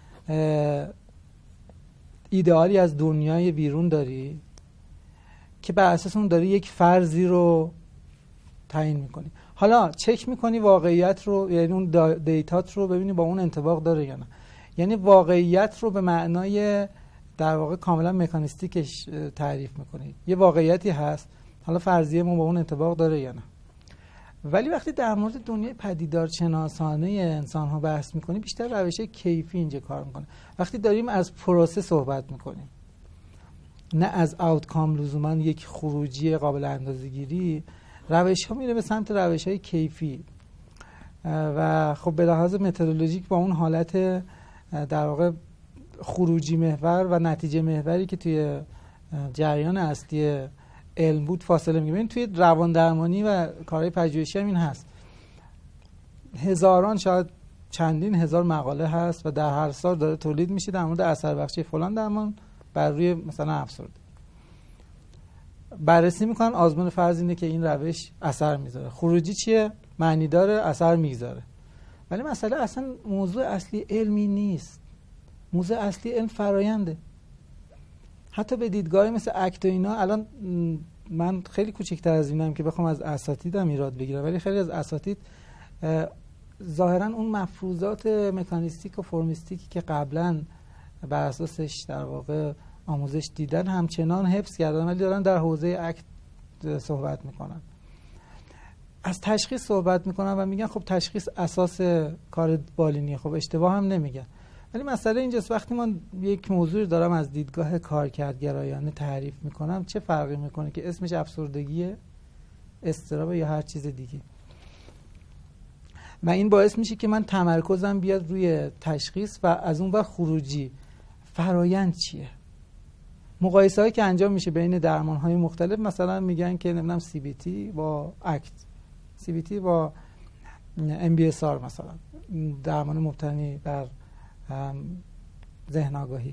ایدئالی از دنیای بیرون داری که بر اساس اون داری یک فرضی رو تعیین میکنی. حالا چک میکنی واقعیت رو، یعنی اون دیتات رو ببینی با اون انطباق داره یا نه. یعنی واقعیت رو به معنای در واقع کاملا مکانیستیکش تعریف میکنی. یه واقعیتی هست، حالا فرضیه ما با اون انطباق داره یا نه. ولی وقتی در مورد دنیای پدیدارشناسانه انسان ها بحث میکنی، بیشتر روش کیفی اینجا کار میکنه. وقتی داریم از پروسه صحبت میکنیم نه از آوتکام لزوما یک خروجی قابل اندازه‌گیری، روش ها میره به سمت روش های کیفی و خب به لحاظ متدولوژیک با اون حالت در واقع خروجی محور و نتیجه محوری که توی جریان اصلی علم بود فاصله میگیره. این توی روان درمانی و کارهای پژوهشی هم این هست. هزاران شاید چندین هزار مقاله هست و در هر سال داره تولید میشه در مورد اثر بخشی فلان درمان بر روی مثلا افسردگی. بررسی میکنن آزمون فرض اینه که این روش اثر میذاره. خروجی چیه؟ معنی داره، اثر میذاره. ولی مسئله اصلا موضوع اصلی علمی نیست. موضوع اصلی علم فراینده. حتی به دیدگاهی مثل اکت و اینا الان من خیلی کوچکتر از اینم که بخوام از اساتیدم ایراد بگیرم، ولی خیلی از اساتید ظاهرا اون مفروضات مکانیستیک و فرمیستیکی که قبلا بر اساسش در واقع آموزش دیدن همچنان حفظ کردن، ولی دارن در حوزه اکت صحبت میکنن، از تشخیص صحبت میکنن و میگن خب تشخیص اساس کار بالینیه. خب اشتباه هم نمیگن، ولی مسئله اینجاست وقتی من یک موضوع دارم از دیدگاه کارکردگرایانه تعریف میکنم، چه فرقی میکنه که اسمش افسردگیه، اضطراب یا هر چیز دیگه. و این باعث میشه که من تمرکزم بیاد روی تشخیص و از اون وقت خروجی فرایند چیه. مقایسه هایی که انجام میشه بین درمان های مختلف، مثلا میگن که نمیدونم CBT با ACT، CBT با MBSR مثلا درمان مبتنی بر ذهن آگاهی،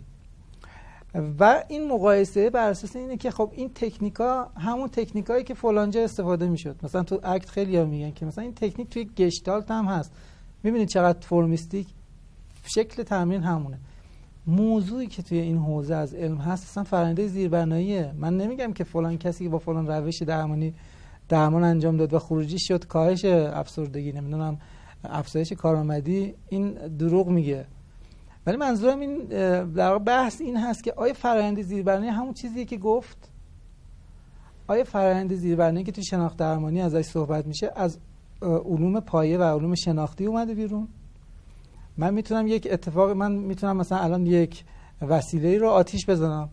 و این مقایسه بر اساس اینه که خب این تکنیکا همون تکنیکایی که فلانجا استفاده میشد. مثلا تو اکت خیلی‌ها میگن که مثلا این تکنیک توی گشتالت هم هست، میبینید چقدر فرمیستیک، شکل تمرین همونه. موضوعی که توی این حوزه از علم هست اصلا فرآیند زیربناییه. من نمیگم که فلان کسی که با فلان روش درمانی درمان انجام داد و خروجی شد کاهش افسردگی، نمیدونم افزایش کارآمدی، این دروغ میگه. ولی منظورم این در واقع بحث این هست که آیا فرآیند زیربنایی همون چیزیه که گفت؟ آیا فرآیند زیربنایی که توی شناخت درمانی ازش صحبت میشه از علوم پایه و علوم شناختی اومده بیرون؟ من میتونم مثلا الان یک وسیله رو آتیش بزنم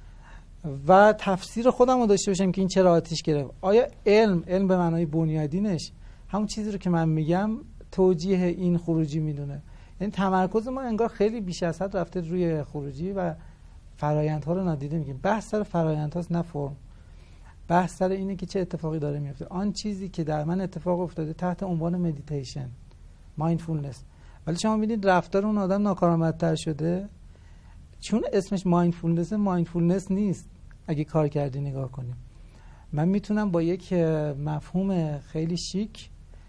و تفسیر خودم رو داشته باشم که این چرا آتیش گرفت. آیا علم به معنای بنیادینش همون چیزی رو که من میگم توجیه این خروجی میدونه؟ یعنی تمرکز ما انگار خیلی بیش از حد رفته روی خروجی و فرآیندها رو نادیده میگیم. بحث سر فرآیندهاست نه فرم. بحث سر اینه که چه اتفاقی داره میفته. آن چیزی که در من اتفاق افتاده تحت عنوان مدیتیشن، مایندفولنس، ولی شما می‌بینید رفتار اون آدم ناکارآمدتر شده چون اسمش مایندفولنس نیست. اگه کار کردی نگاه کنیم، من میتونم با یک مفهوم خیلی شیک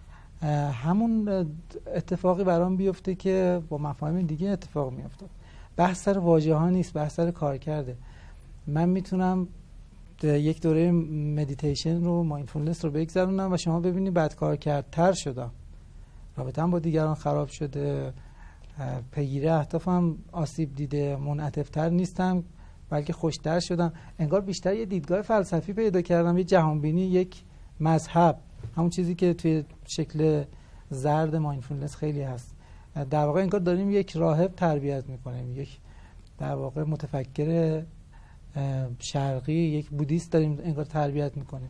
همون اتفاقی برام بیفته که با مفاهیم دیگه اتفاق میفته. بحث سر واژه ها نیست، بحث سر کار کرده. من میتونم یک دوره مدیتیشن رو، مایندفولنس رو بگذرونم و شما ببینید بعد کار کردتر شدم، رابطه‌ام با دیگران خراب شده، پیگیری اهدافم آسیب دیده، منعطف‌تر نیستم بلکه خوشتر شدم. انگار بیشتر یه دیدگاه فلسفی پیدا کردم، یه جهانبینی، یک مذهب، همون چیزی که توی شکل زرد مایندفولنس خیلی هست. در واقع انگار داریم یک راهب تربیت میکنیم، یک در واقع متفکر شرقی، یک بودیست داریم انگار تربیت میکنیم،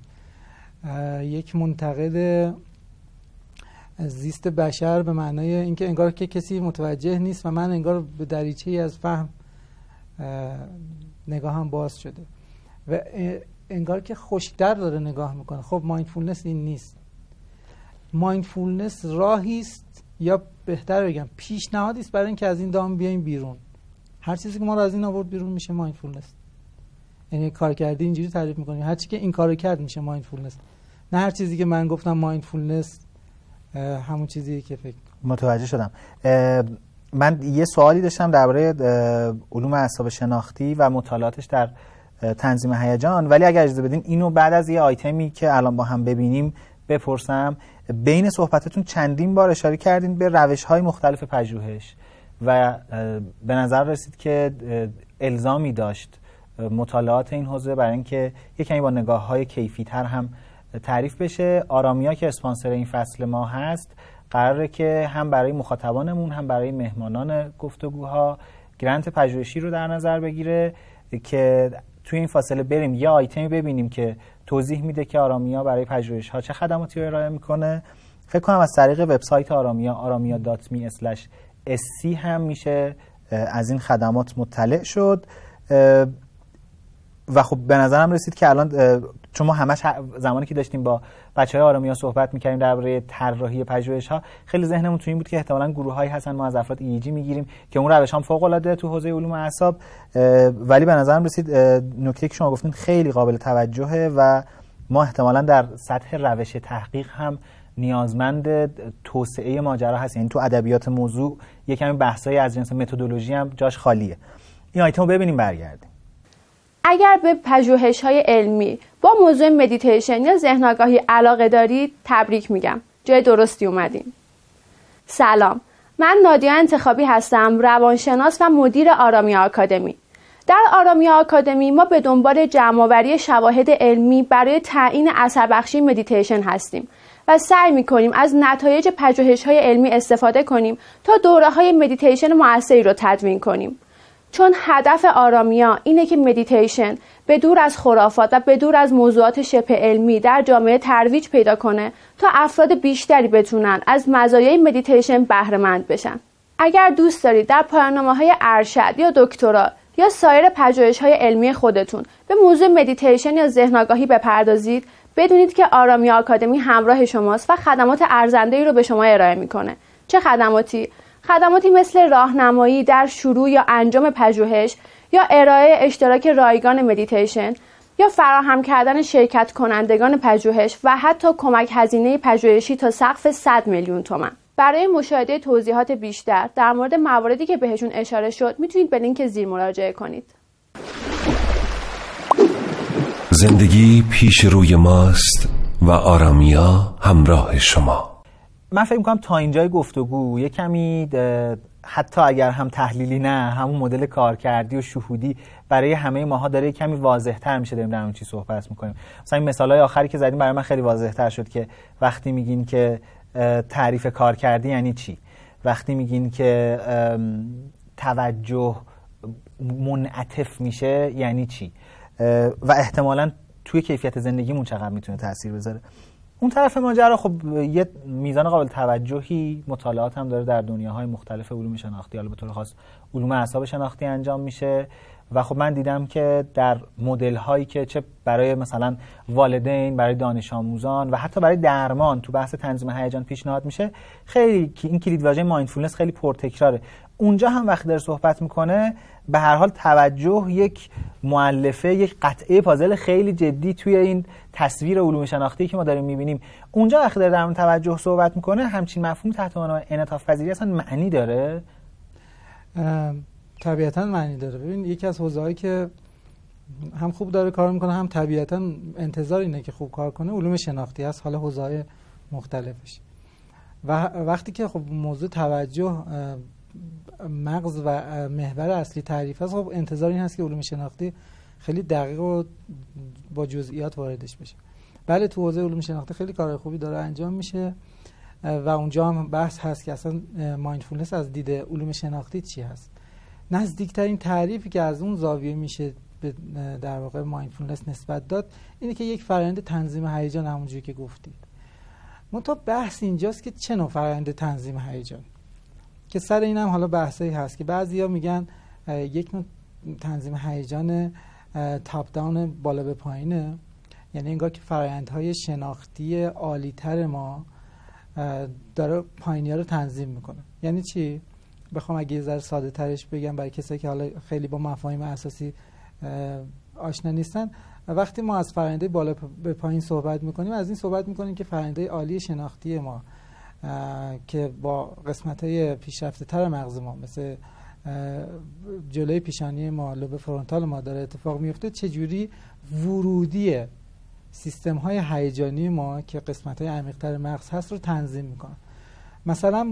یک منتقد زیست بشر به معنای اینکه انگار که کسی متوجه نیست و من انگار به دریچه‌ای از فهم نگاهم باز شده و انگار که خوشتر داره نگاه میکنه. خب مایندفولنس این نیست. مایندفولنس راهی است، یا بهتر بگم پیشنهادی است برای اینکه از این دام بیایم بیرون. هر چیزی که ما رو از این آورد بیرون میشه مایندفولنس. یعنی کار کردی اینجوری تعریف میکنیم، هر چیزی که این کارو کرد میشه مایندفولنس، نه هر چیزی که من گفتم مایندفولنس همون چیزیه که فکر متوجه شدم. من یه سوالی داشتم درباره علوم اعصاب شناختی و مطالعاتش در تنظیم هیجان، ولی اگر اجازه بدین اینو بعد از یه آیتمی که الان با هم ببینیم بپرسم. بین صحبتتون چندین بار اشاره کردین به روش‌های مختلف پژوهش و به نظر رسید که الزامی داشت مطالعات این حوزه برای اینکه یک کمی با نگاه‌های کیفی‌تر هم تعریف بشه. آرامیا که اسپانسر این فصل ما هست قراره که هم برای مخاطبانمون هم برای مهمانان گفتگوها گرانت پژوهشی رو در نظر بگیره که توی این فاصله بریم یه آیتمی ببینیم که توضیح میده که آرامیا برای پژوهش‌ها چه خدماتی رو ارائه میکنه. فکر کنم از طریق وبسایت آرامیا aramiya.me/sc هم میشه از این خدمات مطلع شد. و خب به نظرم رسید که الان چون ما همش زمانی که داشتیم با بچهای آرامیا صحبت می‌کردیم درباره طراحی پژوهش‌ها، خیلی ذهنمون تو این بود که احتمالاً گروه‌هایی هستن ما از افراد EEG می‌گیریم که اون روش‌ها فوق‌العاده تو حوزه علوم اعصاب، ولی به نظرم رسید نکته که شما گفتین خیلی قابل توجهه و ما احتمالاً در سطح روش تحقیق هم نیازمند توسعه ماجرا هست. یعنی تو ادبیات موضوع یک کمی بحث‌های از جنس متدولوژی هم جاش خالیه. این آیتمو ببینیم برگردیم. اگر به پژوهش‌های علمی با موضوع مدیتیشن یا ذهن آگاهی علاقه دارید، تبریک میگم. جای درستی اومدین. سلام. من نادیا انتخابی هستم، روانشناس و مدیر آرامیا آکادمی. در آرامیا آکادمی ما به دنبال جمع‌آوری شواهد علمی برای تعیین اثربخشی مدیتیشن هستیم و سعی می‌کنیم از نتایج پژوهش‌های علمی استفاده کنیم تا دوره‌های مدیتیشن موثری رو تدوین کنیم. چون هدف آرامیا اینه که مدیتیشن به دور از خرافات و به دور از موضوعات شبه علمی در جامعه ترویج پیدا کنه تا افراد بیشتری بتونن از مزایای مدیتیشن بهره مند بشن. اگر دوست دارید در پایان‌نامه‌های ارشد یا دکترا یا سایر پژوهش‌های علمی خودتون به موضوع مدیتیشن یا ذهن آگاهی بپردازید، بدونید که آرامیا آکادمی همراه شماست و خدمات ارزنده‌ای رو به شما ارائه می‌کنه. چه خدماتی؟ خدماتی مثل راهنمایی در شروع یا انجام پژوهش یا ارائه اشتراک رایگان مدیتیشن یا فراهم کردن شرکت کنندگان پژوهش و حتی کمک هزینه پژوهشی تا سقف 100 میلیون تومان. برای مشاهده توضیحات بیشتر در مورد مواردی که بهشون اشاره شد میتونید به لینک زیر مراجعه کنید. زندگی پیش روی ماست و آرامیا همراه شما. من فکر می‌کنم تا اینجای گفتگو یه کمی حتی اگر هم تحلیلی نه، همون مدل کارکردی و شهودی برای همه ماها داره کمی واضح‌تر میشه. داریم در اون چی صحبت می‌کنیم. مثلا این مثالای آخری که زدیم برای من خیلی واضح‌تر شد که وقتی میگین که تعریف کارکردی یعنی چی، وقتی میگین که توجه منعطف میشه یعنی چی و احتمالاً توی کیفیت زندگیمون چقدر میتونه تاثیر بذاره. اون طرف ماجرا خب یه میزان قابل توجهی مطالعات هم داره در دنیاهای مختلف علوم شناختی، حالا به طور خاص علوم اعصاب شناختی انجام میشه و خب من دیدم که در مدل هایی که چه برای مثلا والدین، برای دانش آموزان و حتی برای درمان تو بحث تنظیم هیجان پیشنهاد میشه، خیلی این کلیدواژه مایندفولنس خیلی پرتکراره. اونجا هم وقتی داره صحبت میکنه به هر حال توجه یک مؤلفه، یک قطعه پازل خیلی جدی توی این تصویر علوم شناختی که ما داریم میبینیم. اونجا وقتی داره در مورد توجه صحبت میکنه، همچین مفهوم تحت عنوان انعطاف پذیری اصلا معنی داره؟ طبیعتاً معنی داره. ببین یکی از حوزه‌هایی که هم خوب داره کار میکنه، هم طبیعتاً انتظار اینه که خوب کار کنه، علوم شناختی است، حالا حوزه‌های مختلفش. و وقتی که خب موضوع توجه مغز و محور اصلی تعریف است، خب انتظار این هست که علوم شناختی خیلی دقیق و با جزئیات واردش بشه. بله تو حوزه علوم شناختی خیلی کارهای خوبی داره انجام میشه و اونجا هم بحث هست که اصلا مایندفولنس از دید علوم شناختی چی هست. نزدیکترین تعریفی که از اون زاویه میشه به در واقع مایندفولنس نسبت داد اینه که یک فرآیند تنظیم هیجان، همونجوری که گفتی. منتها بحث اینجاست که چه نوع فرآیند تنظیم هیجان، که سر این هم حالا بحثایی هست که بعضیا میگن یک نوع تنظیم هیجان تاپ داون، بالا به پایینه، یعنی انگار که فرآیندهای شناختی عالی‌تر ما داره پایینی‌ها رو تنظیم میکنه. یعنی چی؟ بخوام اگه یه ذره ساده ترش بگم برای کسایی که حالا خیلی با مفاهیم اساسی آشنا نیستن، وقتی ما از فرآیندهای بالا به پایین صحبت میکنیم، از این صحبت میکنیم که فرآیندهای عالی شناختی ما که با قسمت‌های پیشرفته‌تر مغز ما مثل جلوی پیشانی ما، لوب فرونتال ما داره اتفاق میفته، چجوری ورودی سیستم‌های هیجانی ما که قسمت‌های عمیق‌تر مغز هست رو تنظیم میکنه. مثلا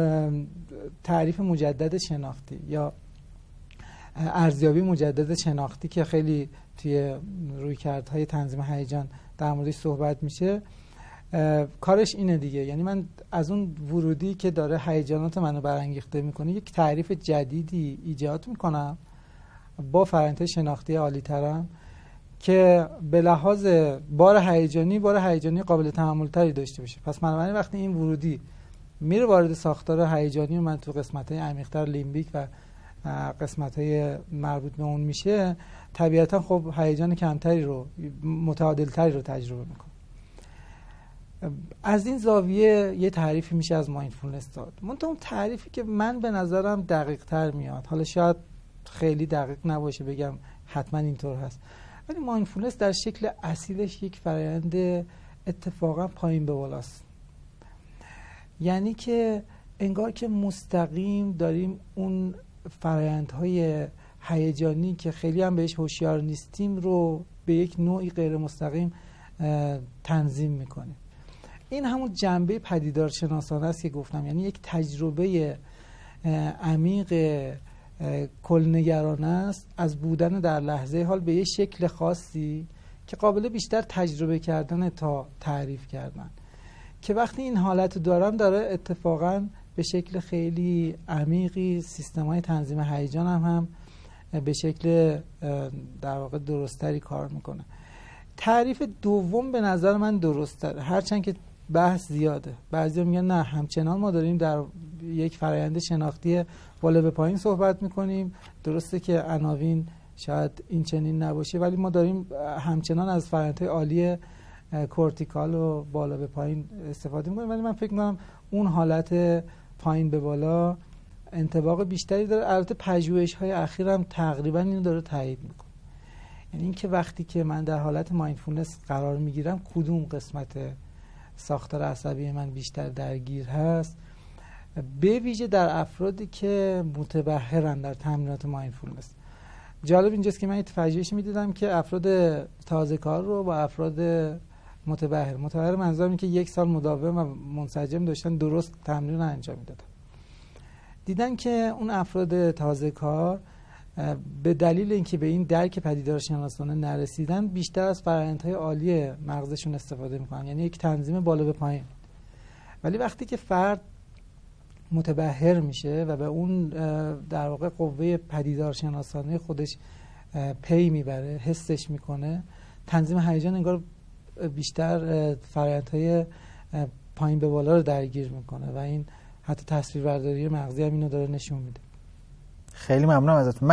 تعریف مجدد شناختی یا ارزیابی مجدد شناختی که خیلی توی رویکردهای تنظیم هیجان در موردش صحبت میشه، کارش اینه دیگه. یعنی من از اون ورودی که داره هیجانات منو برانگیخته میکنه یک تعریف جدیدی ایجاد میکنم با فرآیندهای شناختی عالی‌ترم که به لحاظ بار هیجانی قابل تحمل تری داشته باشه. پس بنابراین وقتی این ورودی میره وارد ساختار هیجانی من تو قسمت‌های عمیق‌تر لیمبیک و قسمت‌های مربوط به اون میشه، طبیعتا خب هیجان کمتری رو، متعادل‌تری رو تجربه میکنه. از این زاویه یه تعریفی میشه از مایندفولنس داد. منتها اون تعریفی که من به نظرم دقیق‌تر میاد، حالا شاید خیلی دقیق نباشه بگم حتما اینطور هست، ولی مایندفولنس در شکل اصیلش یک فرآیند اتفاقا پایین به بالاست. یعنی که انگار که مستقیم داریم اون فرآیندهای هیجانی که خیلی هم بهش هوشیار نیستیم رو به یک نوعی غیر مستقیم تنظیم میکنیم. این همون جنبه پدیدارشناسانه است که گفتم، یعنی یک تجربه عمیق کلنگرانه است از بودن در لحظه حال به یک شکل خاصی که قابل بیشتر تجربه کردن تا تعریف کردن، که وقتی این حالت دارم داره اتفاقا به شکل خیلی عمیقی سیستم‌های تنظیم هیجان هم به شکل در واقع درستری کار میکنه. تعریف دوم به نظر من درست‌تره، هرچند که بحث زیاده. بعضیا میگن نه، همچنان ما داریم در یک فرآیند شناختی بالا به پایین صحبت میکنیم. درسته که عناوین شاید این چنین نباشه، ولی ما داریم همچنان از فرآیندهای عالی کورتیکال و بالا به پایین استفاده میکنیم، ولی من فکر میکنم اون حالت پایین به بالا انطباق بیشتری داره. البته پژوهش‌های اخیرم تقریبا اینو داره تایید میکنه، یعنی اینکه وقتی که من در حالت مایندفولنس قرار میگیرم کدوم قسمت ساختار عصبی من بیشتر درگیر هست، به ویژه در افرادی که متبحرن در تمرینات مایندفولنس. جالب اینجاست که من یه تفجیرش میدیدم که افراد تازه کار رو با افراد متبحر منظورم اینه که 1 سال مداوم و منسجم داشتن درست تمرین رو انجام میدادن، دیدن که اون افراد تازه کار به دلیل اینکه به این درک پدیدارشناسانه نرسیدن بیشتر از فرآیندهای عالی مغزشون استفاده میکنن، یعنی یک تنظیم بالا به پایین. ولی وقتی که فرد متبحر میشه و به اون در واقع قوه پدیدارشناسانه خودش پی میبره، حسش میکنه، تنظیم هیجان انگار بیشتر فرآیندهای پایین به بالا رو درگیر میکنه و این حتی تصویربرداری مغزی هم اینو داره نشون میده. خیلی ممنونم ازتون.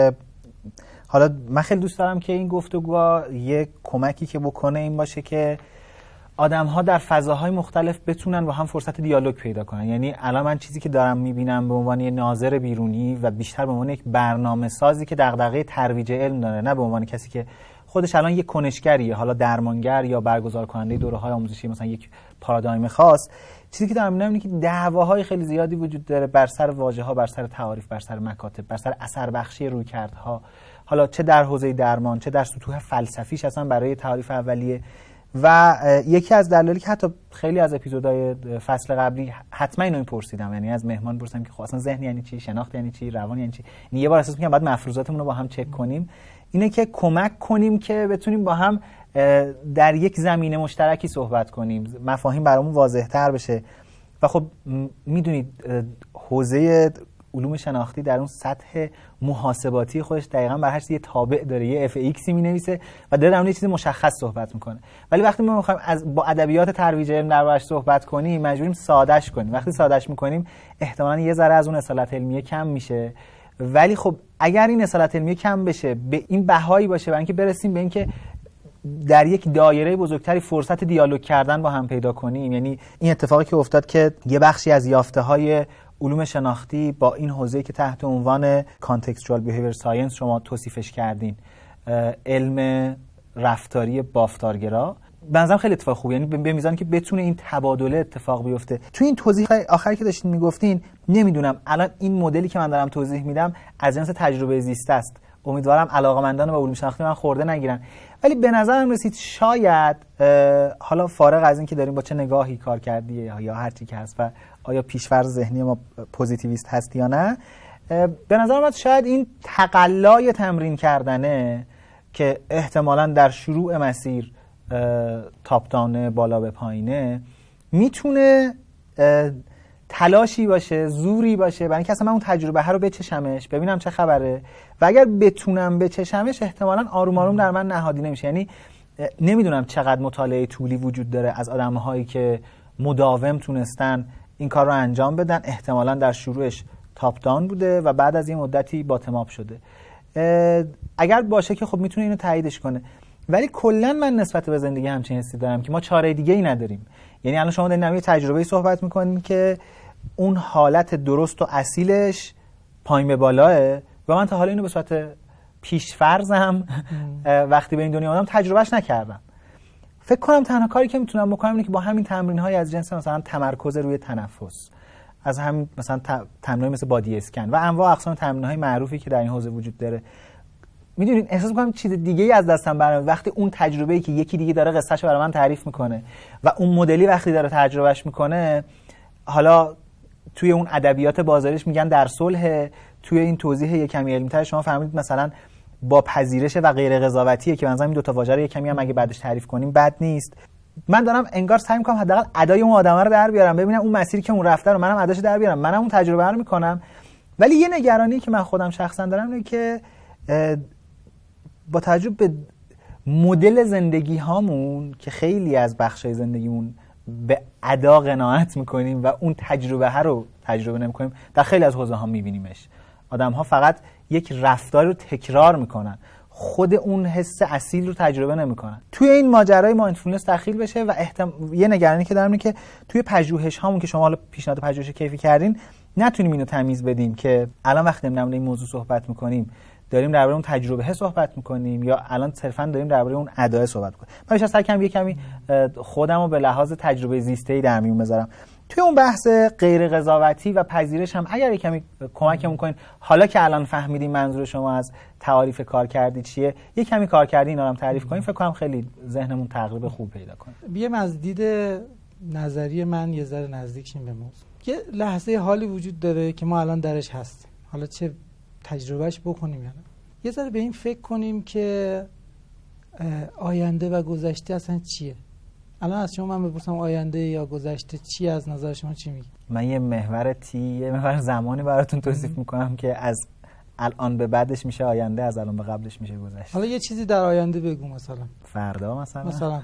من خیلی دوست دارم که این گفتگو یک کمکی که بکنه این باشه که آدم‌ها در فضاهای مختلف بتونن با هم فرصت دیالوگ پیدا کنن. یعنی الان من چیزی که دارم میبینم به عنوان یه ناظر بیرونی و بیشتر به عنوان یک برنامه سازی که دغدغه ترویج علم داره، نه به عنوان کسی که خودش الان یک کنشگریه، حالا درمانگر یا برگزار کننده دوره‌های آموزشی مثلا یک پارادایم خاص، چیزی که دارم می‌بینم اینه که دعواهای خیلی زیادی وجود داره بر سر واژه‌ها، بر سر تعاریف، بر سر مکاتب، بر سر اثر بخشی رویکردها، حالا چه در حوزه درمان چه در سطوح فلسفیش اصلا برای تعاریف اولیه. و یکی از دلایلی که حتی خیلی از اپیزودهای فصل قبلی حتما اینو می‌پرسیدم، یعنی از مهمان پرسیدم که خب اصلا ذهن یعنی چی، شناخت یعنی چی، روان یعنی چی، یعنی یه بار احساس می‌کنم بعد مفروضاتمون رو با هم چک کنیم، اینه که کمک کنیم که بتونیم با هم در یک زمینه مشترکی صحبت کنیم، مفاهیم برامون واضح‌تر بشه. و خب میدونید حوزه علوم شناختی در اون سطح محاسباتی خودش دقیقاً بر هر چیزی تابع داره، یه اف ایکسی مینویسه و داره در اون یه چیز مشخص صحبت میکنه. ولی وقتی ما میخوایم با ادبیات ترویج علم دربارش صحبت کنیم مجبوریم سادهش کنیم. وقتی سادهش میکنیم احتمالاً یه ذره از اون اصالت علمیه کم میشه، ولی خب اگر این اصالت علمیه کم بشه به این بهایی باشه برای اینکه برسیم به اینکه در یک دایره بزرگتری فرصت دیالوگ کردن با هم پیدا کنیم. یعنی این اتفاقی که افتاد که یه بخشی از یافته‌های علوم شناختی با این حوزه‌ای که تحت عنوان کانتکستوال بیهیویر ساینس شما توصیفش کردین، علم رفتاری بافتارگرا، به نظرم خیلی اتفاق خوبه، یعنی به میزانی که بتونه این تبادله اتفاق بیفته. تو این توضیح آخری که داشتین میگفتین، نمیدونم الان این مدلی که من دارم توضیح میدم از جنس تجربه زیسته است، امیدوارم علاقه‌مندان به علوم شناختی من خورده نگیرن، ولی به نظرم رسید شاید حالا فارغ از این که داریم با چه نگاهی کار کردی یا هر چی که هست و آیا پیش‌فرض ذهنی ما پوزیتیویست هست یا نه، به نظر من شاید این تقلای تمرین کردنه که احتمالاً در شروع مسیر تاپ داون بالا به پایینه میتونه تلاشی باشه، زوری باشه برای اینکه اصلا من اون تجربه رو بچشمش، ببینم چه خبره و اگر بتونم بچشمش احتمالاً آروم آروم در من نهادی نمیشه. یعنی نمیدونم چقدر مطالعه طولی وجود داره از آدم‌هایی که مداوم تونستن این کار رو انجام بدن، احتمالاً در شروعش تاپ داون بوده و بعد از این مدتی باتم آپ شده. اگر باشه که خب میتونه اینو تاییدش کنه، ولی کلا من نسبت به زندگی همچین حسی دارم که ما چاره دیگه ای نداریم. یعنی الان شما دارین یه تجربه‌ای صحبت می‌کنین که اون حالت درست و اصیلش پایین به بالاه و من تا حالا اینو به صورت پیش‌فرضم وقتی به این دنیا اومدم تجربهش نکردم. فکر کنم تنها کاری که میتونم بکنم اینه که با همین تمرین‌های از جنس مثلا تمرکز روی تنفس، از همین مثلا تمرین‌های مثل بادی اسکن و انواع اقسام تمرین‌های معروفی که در این حوزه وجود داره، میدونین احساس میکنم چیز دیگه ای از دستم برمیاد وقتی اون تجربه‌ای که یکی دیگه داره قصه‌شو برای من تعریف میکنه و اون مدلی وقتی داره تجربهش میکنه، حالا توی اون ادبیات بازاریش میگن در صلح، توی این توضیح یک کمی علمی‌تر شما فهمیدید مثلا با پذیرش و غیر قضاوتیه که مثلا این دو تا واژه رو یک کمی هم اگه بعدش تعریف کنیم بد نیست. من دارم انگار سعی می‌کنم حداقل ادای اون آدم رو در بیارم، ببینم اون مسیری که اون رفته رو منم اداشو در بیارم، منم اون تجربه رو میکنم. ولی یه نگرانی که من خودم شخصا دارم اینه که با توجه به مدل زندگی هامون که خیلی از بخشای زندگیمون به ادا قناعت میکنیم و اون تجربه رو تجربه نمیکنیم، در خیلی از حوزه ها میبینیمش. آدم ها فقط یک رفتار رو تکرار میکنن، خود اون حس اصیل رو تجربه نمیکنن. توی این ماجرای مایندفولنس دخیل بشه و یه نگرانی که دارم اینه که توی پژوهش هامون که شما حالا پیشنهاد پژوهش کیفی کردین نتونیم اینو تمیز بدیم که الان وقتی داریم این موضوع صحبت میکنیم داریم درباره اون تجربه صحبت میکنیم یا الان صرفا داریم درباره اون ادعا صحبت میکنیم. من بیشتر سعی کردم یه کمی خودمو به لحاظ تجربه زیسته‌ای در میون بذارم. توی اون بحث غیر قضاوتی و پذیرش هم اگر یه کمی کمکمون کنین، حالا که الان فهمیدیم منظور شما از تعاریف کارکردی چیه، یه کمی کارکردی اینا رو هم تعریف کنین، فکر کنم خیلی ذهنمون تقریب خوب پیدا کنه. بیام از دید نظری من یه ذره نزدیک شیم به موضوع. یه لحظه حالی وجود داره که ما الان درش هستیم، حالا چه تجربهش بکنیم یا نه. یه ذره به این فکر کنیم که آینده و گذشته اصلا چیه. الان از شما من بپرسم آینده یا گذشته چی، از نظر شما چی میگی؟ من یه محور زمانی براتون توصیف میکنم که از الان به بعدش میشه آینده، از الان به قبلش میشه گذشته. حالا یه چیزی در آینده بگو، مثلا فردا، مثلا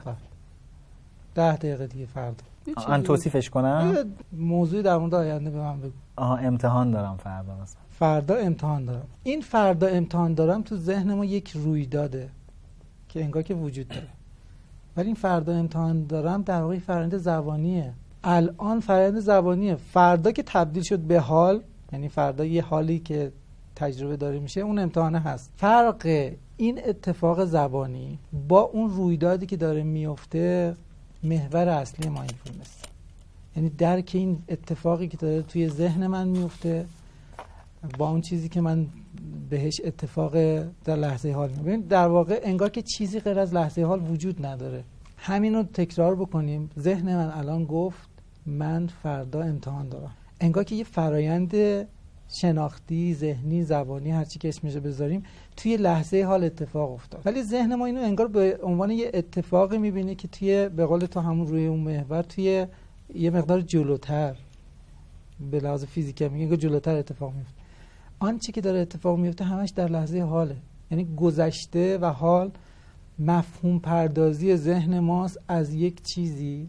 10 دقیقه دیگه فردا من توصیفش کنم. یه موضوعی در مورد آینده به من بگو. امتحان دارم فردا، مثلا فردا امتحان دارم. این فردا امتحان دارم تو ذهن ما یک رویداده که انگار که وجود داره، ولی این فردا امتحان دارم در واقع فرآیند زبانیه. الان فرآیند زبانیه. فردا که تبدیل شد به حال، یعنی فردا یه حالی که تجربه داره میشه، اون امتحانه هست. فرق این اتفاق زبانی با اون رویدادی که داره میفته محور اصلی مایندفولنس، یعنی درک این اتفاقی که داره توی ذهن من میفته با اون چیزی که من بهش اتفاق در لحظه حال میبینم. در واقع انگار که چیزی غیر از لحظه حال وجود نداره. همینو تکرار بکنیم. ذهن من الان گفت من فردا امتحان دارم. انگار که یه فرایند شناختی، ذهنی، زبانی، هر چی که اسمش بذاریم، توی لحظه حال اتفاق افتاد. ولی ذهن ما اینو انگار به عنوان یه اتفاقی میبینه که توی به قول تو همون روی اون محور توی یه مقدار جلوتر، به لحاظ فیزیکی میگه جلوتر اتفاق میفته. آنچه که داره اتفاق میفته همش در لحظه حاله. یعنی گذشته و حال مفهوم پردازی ذهن ماست از یک چیزی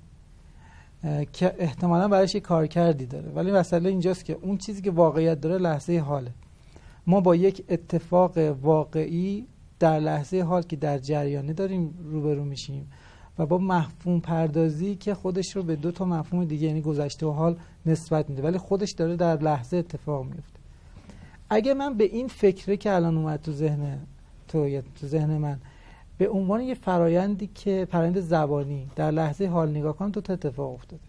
که احتمالاً برایش یک کارکردی داره، ولی مسئله اینجاست که اون چیزی که واقعیت داره لحظه حاله. ما با یک اتفاق واقعی در لحظه حال که در جریانه داریم روبرو میشیم و با مفهوم پردازی که خودش رو به 2 تا مفهوم دیگه یعنی گذشته و حال نسبت میده، ولی خودش داره در لحظه اتفاق میفته. اگه من به این فکره که الان اومد تو ذهن تو یا تو ذهن من به عنوان یه فرایندی که فرایند زبانی در لحظه حال نگاه کنم، 2 تا اتفاق افتاده.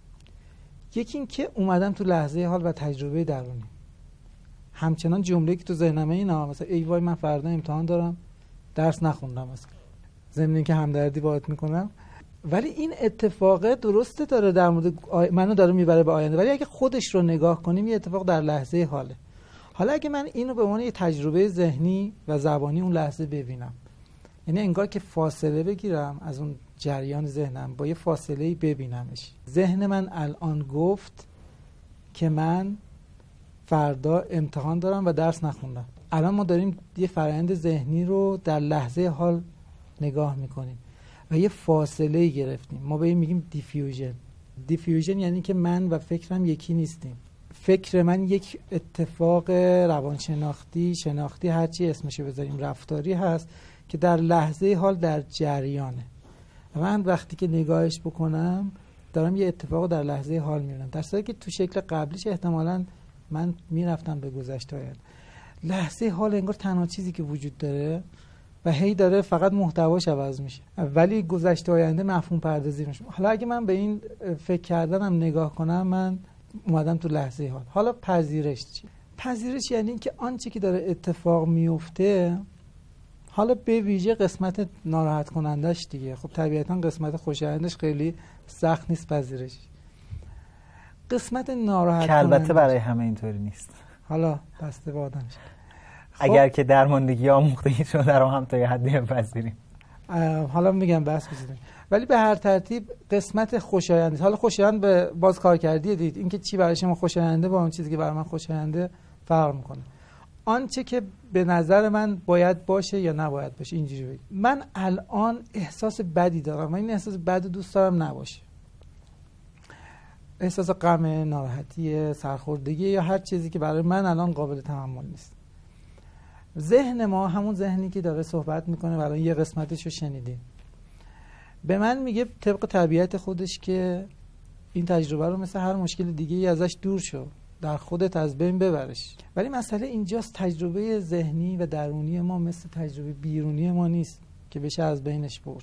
یکی این که اومدم تو لحظه حال و تجربه درونی، همچنان جمله‌ای که تو ذهنمه اینا، مثلا ای وای من فردا امتحان دارم، درس نخوندم، مثلا ضمن اینکه همدردی باهات میکنم، ولی این اتفاق درسته داره در مورد منو داره میبره به آینده، ولی اگه خودش رو نگاه کنیم یه اتفاق در لحظه حاله. حالا اگه من اینو به عنوان یه تجربه ذهنی و زبانی اون لحظه ببینم، یعنی انگار که فاصله بگیرم از اون جریان ذهنم، با یه فاصله‌ای ببینمش. ذهن من الان گفت که من فردا امتحان دارم و درس نخوندم. الان ما داریم یه فرآیند ذهنی رو در لحظه حال نگاه میکنیم و یه فاصله گرفتیم. ما به این میگیم دیفیوژن یعنی که من و فکرم یکی نیستیم. فکر من یک اتفاق روانشناختی، شناختی، هر چی اسمشو بذاریم، رفتاری هست که در لحظه حال در جریانه. من وقتی که نگاهش بکنم دارم یه اتفاق در لحظه حال میبینم، در صورتی که تو شکل قبلیش احتمالاً من میرفتم به گذشته آینده. لحظه حال انگار تنها چیزی که وجود داره و هی داره فقط محتواش عوض میشه، ولی گذشته آینده مفهوم پردازی میشه. حالا اگه من به این فکر کردنم نگاه کنم، من اومدم تو لحظه حال. حالا پذیرش چی؟ پذیرش یعنی که آنچه که داره اتفاق میفته حالا به ویژه قسمت ناراحت کنندش دیگه، خب طبیعتا قسمت خوشایندش خیلی سخت نیست پذیرش. قسمت ناراحت که البته برای همه اینطوری نیست، حالا بسته به آدمش. اگر که درماندگی آموختگی شده در هم تا یه حدی بپذیریم، حالا میگم بس بزنیم، ولی به هر ترتیب قسمت خوشایند. حالا خوشایند به باز کارکردی دید، اینکه چی برای شما خوشاینده با اون چیزی که برای من خوشاینده فرق میکنه. آنچه که به نظر من باید باشه یا نباید باشه، اینجوری بگم. من الان احساس بدی دارم و این احساس بد دوست دارم نباشه. احساس غم، ناراحتی، سرخوردگی یا هر چیزی که برای من الان قابل تحمل نیست. ذهن ما همون ذهنی که داره صحبت میکنه، برای یه قسمتش رو شنیدیم، به من میگه طبق طبیعت خودش که این تجربه رو مثل هر مشکل دیگه ای ازش دور شو، در خودت از بین ببرش. ولی مسئله اینجاست تجربه ذهنی و درونی ما مثل تجربه بیرونی ما نیست که بشه از بینش برد.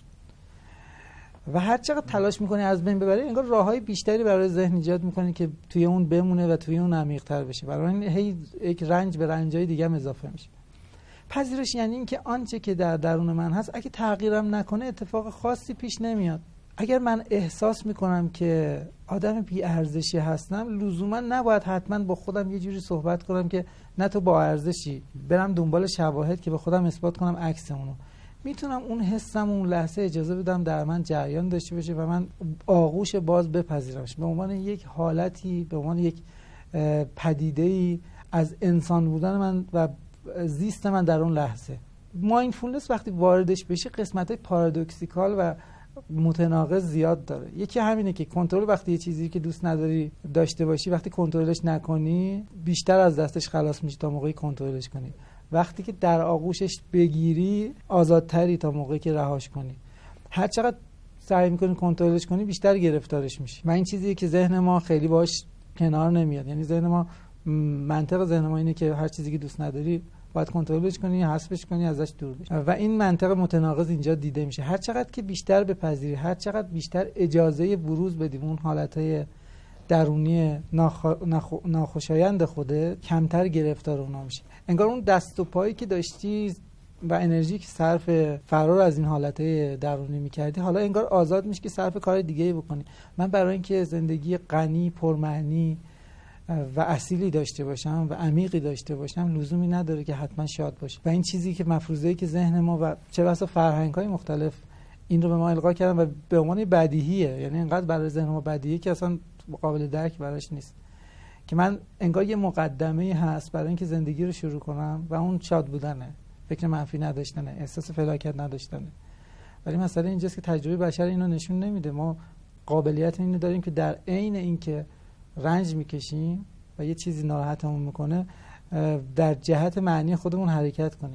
و هر چقدر تلاش میکنی از بین ببری، انگار راههای بیشتری برای ذهن ایجاد میکنی که توی اون بمونه و توی اون عمیق‌تر بشه. برای این هی یک رنج به رنجای دیگه هم اضافه میشه. پذیرش یعنی این که آنچه که در درون من هست اگه تغییرم نکنه اتفاق خاصی پیش نمیاد. اگر من احساس میکنم که آدم بی ارزشی هستم، لزوما نباید حتما با خودم یه جوری صحبت کنم که نه تو با ارزشی، برم دنبال شواهد که به خودم اثبات کنم عکس اونو. میتونم اون حسم اون لحظه اجازه بدم در من جریان داشته باشه و من آغوش باز بپذیرمش به عنوان یک حالتی، به عنوان یک پدیده‌ای از انسان بودن من و زیست من در اون لحظه. مایندفولنس وقتی واردش بشه قسمت‌های پارادوکسیکال و متناقض زیاد داره. یکی همینه که کنترل، وقتی یه چیزی که دوست نداری داشته باشی، وقتی کنترلش نکنی بیشتر از دستش خلاص میشی تا موقعی کنترلش کنی. وقتی که در آغوشش بگیری آزادتری تا موقعی که رهاش کنی. هر چقدر سعی میکنی کنترلش کنی بیشتر گرفتارش میشی. و این چیزیه که ذهن ما خیلی باش کنار نمیاد. یعنی ذهن ما، منطق ذهن ما اینه که هر چیزی که دوست نداری باید کنترلش کنی، حذفش کنی، ازش دور بشی. و این منطق متناقض اینجا دیده میشه. هر چقدر که بیشتر بپذیری، هر چقدر بیشتر اجازه بروز بدی اون حالتهای درونی ناخوشایند خوده، کمتر گرفتار اونا میشه. انگار اون دست و پایی که داشتی و انرژی که صرف فرار از این حالتهای درونی میکردی، حالا انگار آزاد میشه که صرف کار دیگه‌ای بکنی. من برای اینکه زندگی غنی، پرمعنی و اصیلی داشته باشم و عمیقی داشته باشم، لزومی نداره که حتما شاد باشم. و این چیزی که مفروضه‌ای که ذهن ما و چه بسا فرهنگ‌های مختلف این رو به ما القا کردن و به عنوان بدیهیه، یعنی اینقدر برای ذهن ما بدیهیه که اصلا قابل درک براش نیست، که من انگار یه مقدمه‌ای هست برای اینکه زندگی رو شروع کنم و اون شاد بودنه، فکر منفی نداشتنه، احساس فلاکت نداشتنه. ولی مسئله اینجاست که تجربه بشر اینو نشون نمیده. ما قابلیت اینو داریم که در عین اینکه رنج میکشیم و یه چیزی ناراحتمون میکنه، در جهت معنی خودمون حرکت کنیم.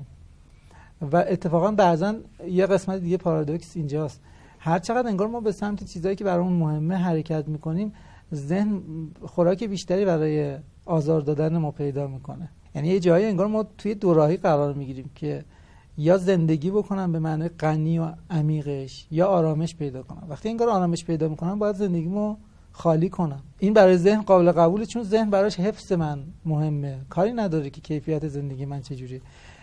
و اتفاقا بعضا یه قسمت دیگه پارادوکس اینجاست، هر چقدر انگار ما به سمت چیزایی که برامون مهمه حرکت میکنیم، ذهن خوراک بیشتری برای آزار دادن ما پیدا میکنه. یعنی یه جایی انگار ما توی دوراهی قرار میگیریم که یا زندگی بکنم به معنای غنی و عمیقش، یا آرامش پیدا کنم. وقتی انگار آرامش پیدا میکنم باید زندگیمو خالی کنم. این برای ذهن قابل قبوله، چون ذهن براش حفظ من مهمه، کاری نداره که کیفیت زندگی من چجوری.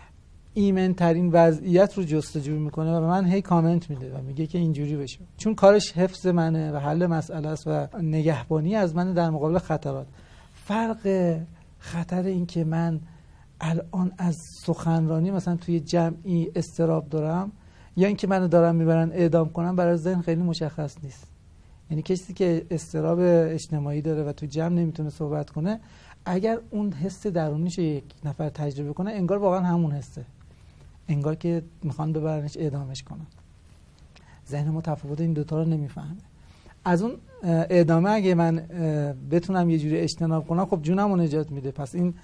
ایمن ترین وضعیت رو جستجو میکنه و به من هی کامنت میده و میگه که اینجوری بشه، چون کارش حفظ منه و حل مسئله است و نگهبانی از من در مقابل خطرات. فرق خطر این که من الان از سخنرانی مثلا توی جمعی استراب دارم یا اینکه منو دارن میبرن اعدام کنم، برای ذهن خیلی مشخص نیست. یعنی کسی که استراب اجتماعی داره و تو جمع نمیتونه صحبت کنه، اگر اون حس درونیش یک نفر تجربه کنه، انگار واقعا همون حسه، انگار که میخوان ببرنش اعدامش کنن. ذهن ما تفاوت این دوتا رو نمیفهمه. از اون اعدامه اگه من بتونم یه جوری اجتناب کنم، خب جونمو نجات میده. پس این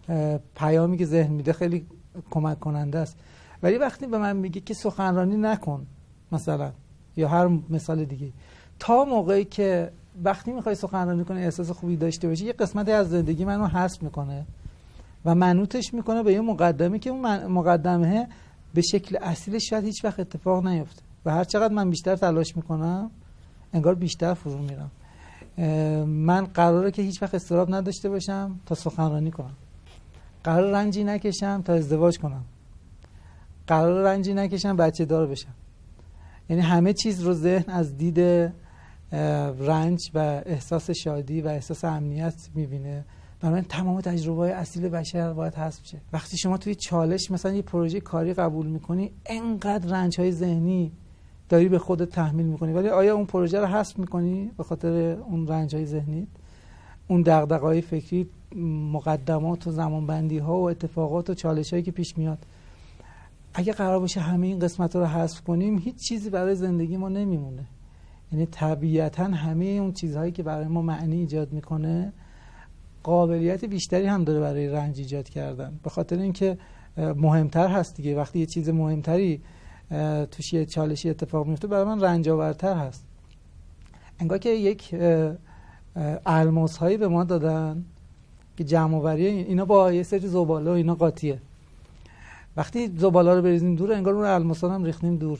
پیامی که ذهن میده خیلی کمک کننده است. ولی وقتی به من میگه که سخنرانی نکن مثلا، یا هر مثال دیگه، تا موقعی که وقتی میخوای سخنرانی کنی احساس خوبی داشته باشی، یه قسمتی از زندگی منو حذف میکنه و منوطش میکنه به یه مقدمه که اون مقدمه به شکل اصیلش شاید هیچ وقت اتفاق نیفته و هر چقدر من بیشتر تلاش میکنم انگار بیشتر فرو میرم. من قراره که هیچ وقت استراب نداشته باشم تا سخنرانی کنم، قرار رنجی نکشم تا ازدواج کنم، قرار رنجی نکشن، بچه دار بشن. یعنی همه چیز رو ذهن از دید رنج و احساس شادی و احساس امنیت میبینه. بنابراین تمام تجربه‌های اصیل بشر باید حذف شه. وقتی شما توی چالش مثلا یه پروژه کاری قبول میکنی، انقدر رنج‌های ذهنی داری به خودت تحمیل میکنی، ولی آیا اون پروژه رو حذف میکنی به خاطر اون رنج‌های ذهنی؟ اون دغدغه‌های فکری، مقدمات و زمانبندی‌ها و اتفاقات و چالش‌هایی که پیش میاد، اگه قرار باشه همه این قسمت‌ها رو حذف کنیم، هیچ چیزی برای زندگی ما نمیمونه. یعنی طبیعتاً همه اون چیزهایی که برای ما معنی ایجاد میکنه قابلیت بیشتری هم داره برای رنج ایجاد کردن، به خاطر اینکه مهمتر هست دیگه. وقتی یه چیز مهمتری توش یه چالشی اتفاق میفته، برای من رنج آورتر هست. انگار که یک الماس هایی به ما دادن که جمع آوری اینا با یه سری زباله و اینا قاطیه. وقتی زباله رو بریزیم دور، انگار اون الماس ها هم ریختیم دور.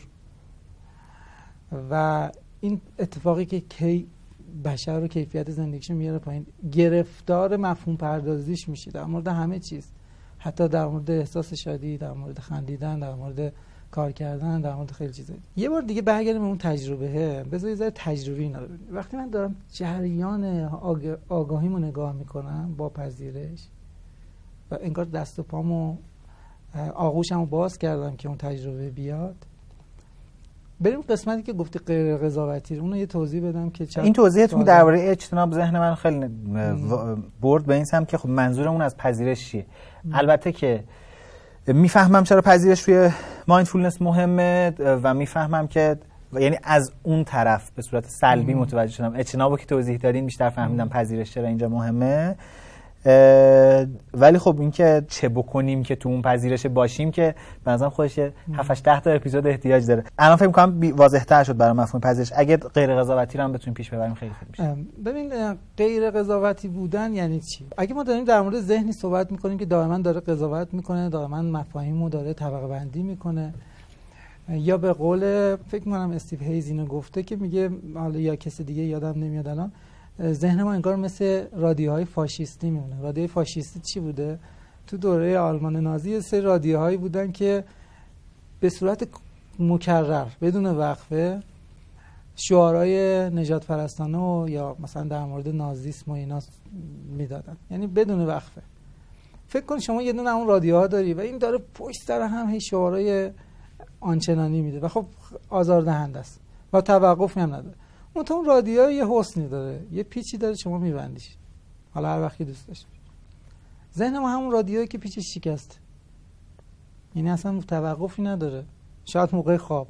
و این اتفاقی که کی بشر رو کیفیت زندگیشو میاره پایین، گرفتار مفهوم پردازیش میشه در مورد همه چیز، حتی در مورد احساس شادی، در مورد خندیدن، در مورد کار کردن، در مورد خیلی چیزا. یه بار دیگه برگردیم به اون تجربه. بذار یه ذره تجربی اینا رو ببینیم. وقتی من دارم جریان آگاهیمو نگاه میکنم با پذیرش و انگار دست و پامو آغوشمو باز کردم که اون تجربه بیاد، بریم قسمتی که گفتی غیر قضاوتی، اونو یه توضیح بدم که این توضیحتون درباره اجتناب ذهن من خیلی برد به این سمت که خب منظورمون از پذیرش چیه. البته که میفهمم چرا پذیرش توی مایندفولنس مهمه و میفهمم که یعنی از اون طرف به صورت سلبی متوجه شدم. اجتنابو که توضیح دادین بیشتر فهمیدم پذیرش چرا اینجا مهمه. ولی خب این که چه بکنیم که تو اون پذیرش باشیم که به نظرم خودش 7-8 تا اپیزود احتیاج داره. الان فکر می‌کنم واضح‌تر شد برای مفهوم پذیرش. اگه غیر قضاوتی رو هم بتونیم پیش ببریم خیلی خوب میشه. ببین غیر قضاوتی بودن یعنی چی؟ اگه ما داریم در مورد ذهنی صحبت می‌کنیم که دائما داره قضاوت می‌کنه، دائما مفاهیمو داره طبقه بندی می‌کنه، یا به قول فکر می‌کنم استیو هیز اینو گفته که میگه، حالا یا کسی دیگه یادم نمیاد الان، ذهن ما انگار مثل رادیوهای فاشیستی میمونه. رادیوهای فاشیستی چی بوده؟ تو دوره آلمان نازی سه رادیوهایی بودن که به صورت مکرر بدون وقفه شعارهای نجات پرستانه و یا مثلا در مورد نازیسم و اینا میدادن، یعنی بدون وقفه. فکر کن شما یه دونه اون رادیوها داری و این داره پشت سر هم هی شعارهای آنچنانی میده و خب آزاردهنده است و توقفی هم نداره. اون رادیو یه حسنی داره، یه پیچی داره، شما میبندیش حالا هر وقتی دوست داشت. ذهن ما همون رادیویی که پیچش شکسته، یعنی اصلا توقفی نداره، شاید موقع خواب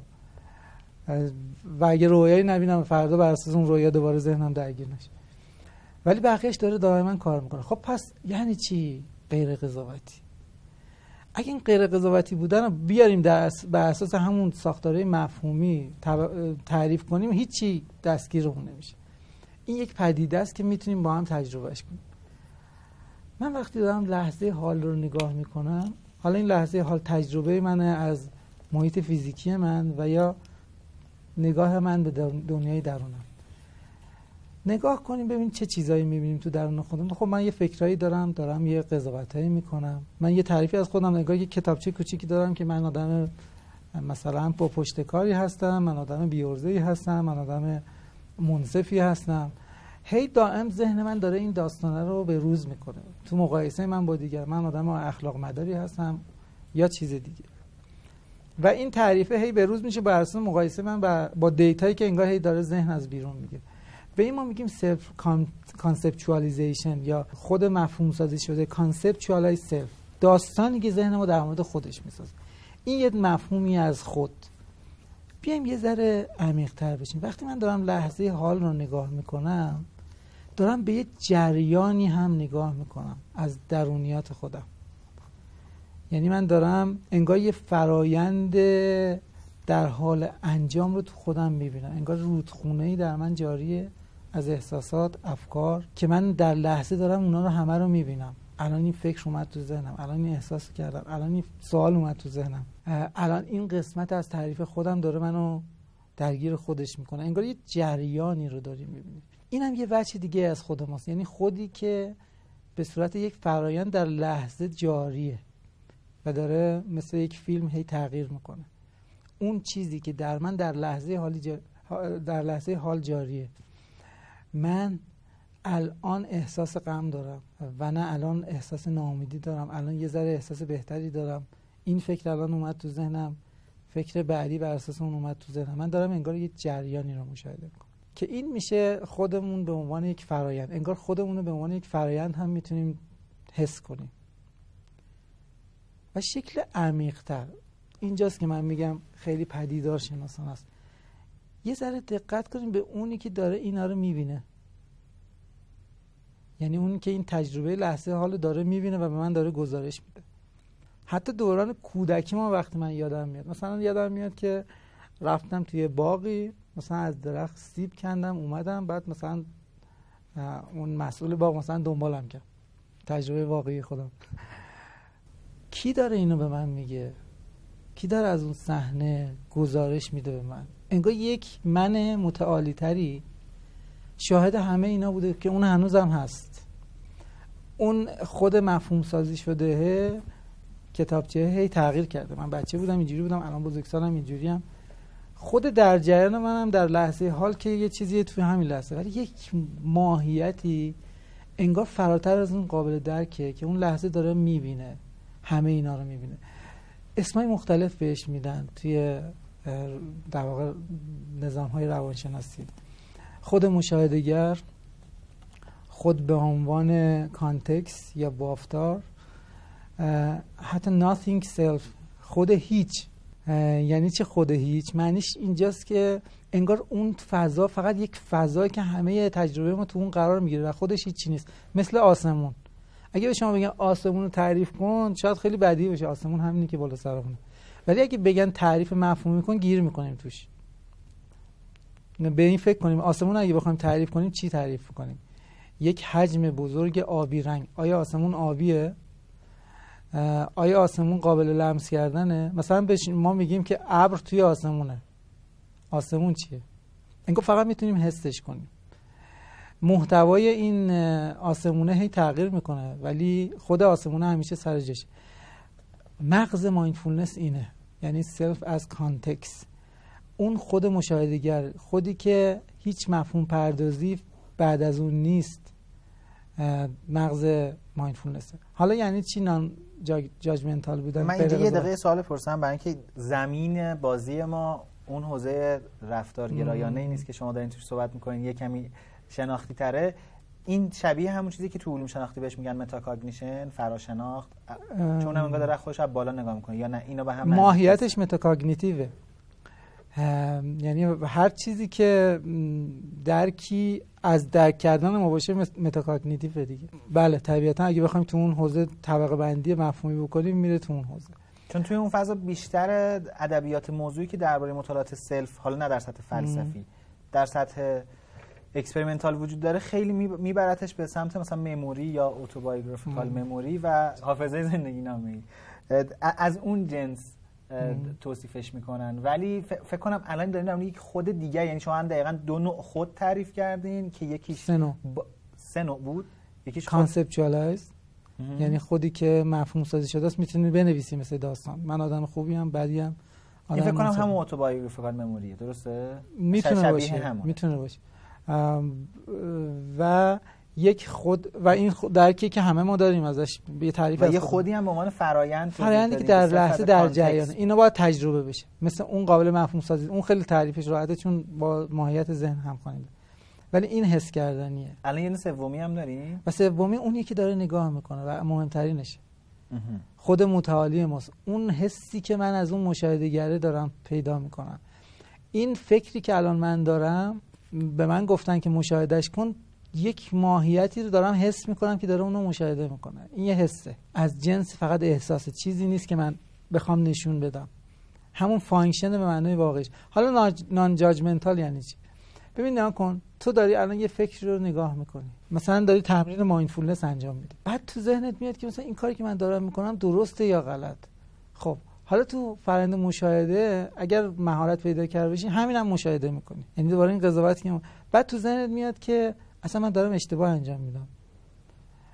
و اگه رویایی نبینم فردا بر اساس اون رویا دوباره ذهنم درگیر نشه، ولی بقیه‌اش داره دائما کار میکنه. خب پس یعنی چی غیر قضاوتی؟ اگه این غیر قضاوتی بودن رو بیاریم بر اساس همون ساختارهای مفهومی تعریف کنیم، هیچی دستگیرمون نمیشه. این یک پدیده است که میتونیم با هم تجربهش کنیم. من وقتی دارم لحظه حال رو نگاه میکنم، حالا این لحظه حال تجربه منه از محیط فیزیکی من و یا نگاه من به دنیای درونم. نگاه کنیم ببین چه چیزایی میبینیم تو درون خودم. خب من یه فکرایی دارم یه قضاوتایی میکنم. من یه تعریفی از خودم نگاه یه کتابچه کوچیکی دارم که من آدم مثلا با پشتکاری هستم، من آدم بی‌عرضه‌ای هستم، من آدم منصفی هستم. هی دائم ذهن من داره این داستانه رو به روز میکنه تو مقایسه من با دیگر. من آدم اخلاق مداری هستم یا چیز دیگه. و این تعریفه هی به روز میشه بر اساس مقایسه من با دیتایی که انگار هی داره ذهن از بیرون میگه. به این ما میگیم سلف کانسپچوالیزیشن یا خود مفهوم سازی شده، کانسپچوالایز سلف، داستانی که ذهن ما در مورد خودش میسازه. این یه مفهومی از خود. بیایم یه ذره عمیق‌تر بشیم. وقتی من دارم لحظه حال رو نگاه میکنم، دارم به یه جریانی هم نگاه میکنم از درونیات خودم. یعنی من دارم انگار یه فرایند در حال انجام رو تو خودم میبینم، انگار رودخونه‌ای در من جاریه از احساسات، افکار که من در لحظه دارم اونا رو همه رو میبینم. الان این فکر اومد تو ذهنم، الان این احساس کردم، الان این سوال اومد تو ذهنم، الان این قسمت از تعریف خودم داره منو درگیر خودش میکنه. انگار یه جریانی رو داریم میبینیم. اینم یه وجه دیگه از خود ماست، یعنی خودی که به صورت یک فرایند در لحظه جاریه. و داره مثل یک فیلم هی تغییر میکنه. اون چیزی که در من در لحظه حال جاریه، من الان احساس غم دارم و نه الان احساس ناامیدی دارم، الان یه ذره احساس بهتری دارم، این فکر الان اومد تو ذهنم، فکر بعدی بر اساس اون اومد تو ذهنم. من دارم انگار یک جریانی رو مشاهده میکنم که این میشه خودمون به عنوان یک فرایند، انگار خودمون رو به عنوان یک فرایند هم میتونیم حس کنیم. و شکل عمیق‌تر اینجاست که من میگم خیلی پدیدار شناسان است. یه ذره دقت کنیم به اونی که داره اینا رو میبینه، یعنی اونی که این تجربه لحظه حال داره میبینه و به من داره گزارش میده. حتی دوران کودکی ما وقتی من یادم میاد، مثلا یادم میاد که رفتم توی باغی، مثلا از درخت سیب کندم اومدم، بعد مثلا اون مسئول باغ مثلا دنبالم کرد. تجربه واقعی خودم. کی داره اینو به من میگه؟ کی داره از اون صحنه گزارش میده به من؟ انگار یک من متعالی تری شاهد همه اینا بوده که اون هنوزم هست. اون خود مفهوم سازی شده کتابچه هی تغییر کرده. من بچه بودم اینجوری بودم، الان بزرگسالم اینجوریم. خود در جریان منم در لحظه حال که یه چیزی توی همین لحظه، ولی یک ماهیتی انگار فراتر از اون قابل درکه که اون لحظه داره میبینه، همه اینا رو میبینه. اسمای مختلف بهش میدن توی در واقع نظام‌های روانشناسی. خود مشاهده‌گر، خود به عنوان کانتکست یا بافتار، حتی nothing self، خود هیچ. یعنی چه خود هیچ؟ معنیش اینجاست که انگار اون فضا فقط یک فضایی که همه تجربه ما تو اون قرار میگیره و خودش هیچی نیست. مثل آسمون. اگه به شما بگن آسمون رو تعریف کن شاید خیلی بدیهی باشه، آسمون همینی که بالا سرمونه. ولی اگه بگن تعریف مفهومی کن گیر میکنیم توش. به این فکر کنیم آسمون اگه بخوایم تعریف کنیم چی تعریف کنیم؟ یک حجم بزرگ آبی رنگ. آیا آسمون آبیه؟ آیا آسمون قابل لمس کردنه؟ مثلا ما میگیم که ابر توی آسمونه. آسمون چیه؟ انگار فقط میتونیم حسش کنیم. محتوای این آسمونه هی تغییر میکنه ولی خود آسمونه همیشه سر جاشه. مغز مایندفولنس اینه، یعنی سلف از کانتکست. اون خود مشاهده‌گر، خودی که هیچ مفهوم پردازی بعد از اون نیست، مغز مایندفولنسه. حالا یعنی چی نان جاجمنتال بودن؟ من اینجا یه دقیقه سوال پرسم، برای اینکه زمین بازی ما اون حوزه رفتارگرایانه نیست که شما دارین توش صحبت میکنین، یه کمی شناختی تره. این شبیه همون چیزی که تو علوم شناختی بهش میگن متاکاگنیشن، فراشناخت، چون هم انگار داره خودش از بالا نگاه میکنه، یا نه اینو به هم ماهیتش متاکاگنیتیوه. یعنی هر چیزی که درکی از درک کردن ما باشه متاکاگنیتیوه دیگه. بله طبیعتا اگه بخوایم تو اون حوزه طبقه بندی مفهومی بکنیم میره تو اون حوزه، چون توی اون فضا بیشتر ادبیات موضوعی که درباره مطالعات سلف، حالا نه در سطح فلسفی، در سطح اکسپریمنتال وجود داره، خیلی میبرتش به سمت مثلا مموری یا اتوبایوگرافیکال مموری و حافظه زندگی نامه‌ای، از اون جنس توصیفش میکنن. ولی فکر کنم الان دارین یک خود دیگه، یعنی شما دقیقاً دو نوع خود تعریف کردین که یکیش سه نوع بود. یکیش کانسپچوالایز، یعنی خودی که مفهوم سازی شده است، میتونی بنویسی مثل داستان. من آدم خوبی ام، بدی ام. این فکر کنم همون اتوبایوگرافیکال مموریه، درسته؟ میتونه باشه. و یک خود و این درکی که همه ما داریم ازش، به تعریف و یه خودی هم به عنوان فرایندی که در لحظه در جریان، اینا باید تجربه بشه. مثل اون قابل مفهوم سازی، اون خیلی تعریفش راحته چون با ماهیت ذهن همخوانیه، ولی این حس کردنیه. الان یه سومی هم داریم، و سومی اونی که داره نگاه میکنه و مهمترینشه خود متعالی ماست. اون حسی که من از اون مشاهده‌گره دارم پیدا میکنم. این فکری که الان من دارم، به من گفتن که مشاهدهش کن، یک ماهیتی رو دارم حس میکنم که داره اونو مشاهده میکنه. این یه حسه از جنس فقط احساسه، چیزی نیست که من بخوام نشون بدم. همون فانکشن به معنای واقعیش. حالا نان جاجمنتال یعنی چی؟ ببین نگاه کن، تو داری الان یه فکر رو نگاه میکنی، مثلا داری تمرین مایندفولنس انجام میدی، بعد تو ذهنت میاد که مثلا این کاری که من دارم میکنم درسته یا غلط. خب حالا تو فرآیند مشاهده اگر مهارت پیدا کرده باشی، همینم مشاهده میکنی، یعنی دوباره این قضاوتی که بعد تو ذهنت میاد که اصلا من دارم اشتباه انجام میدم.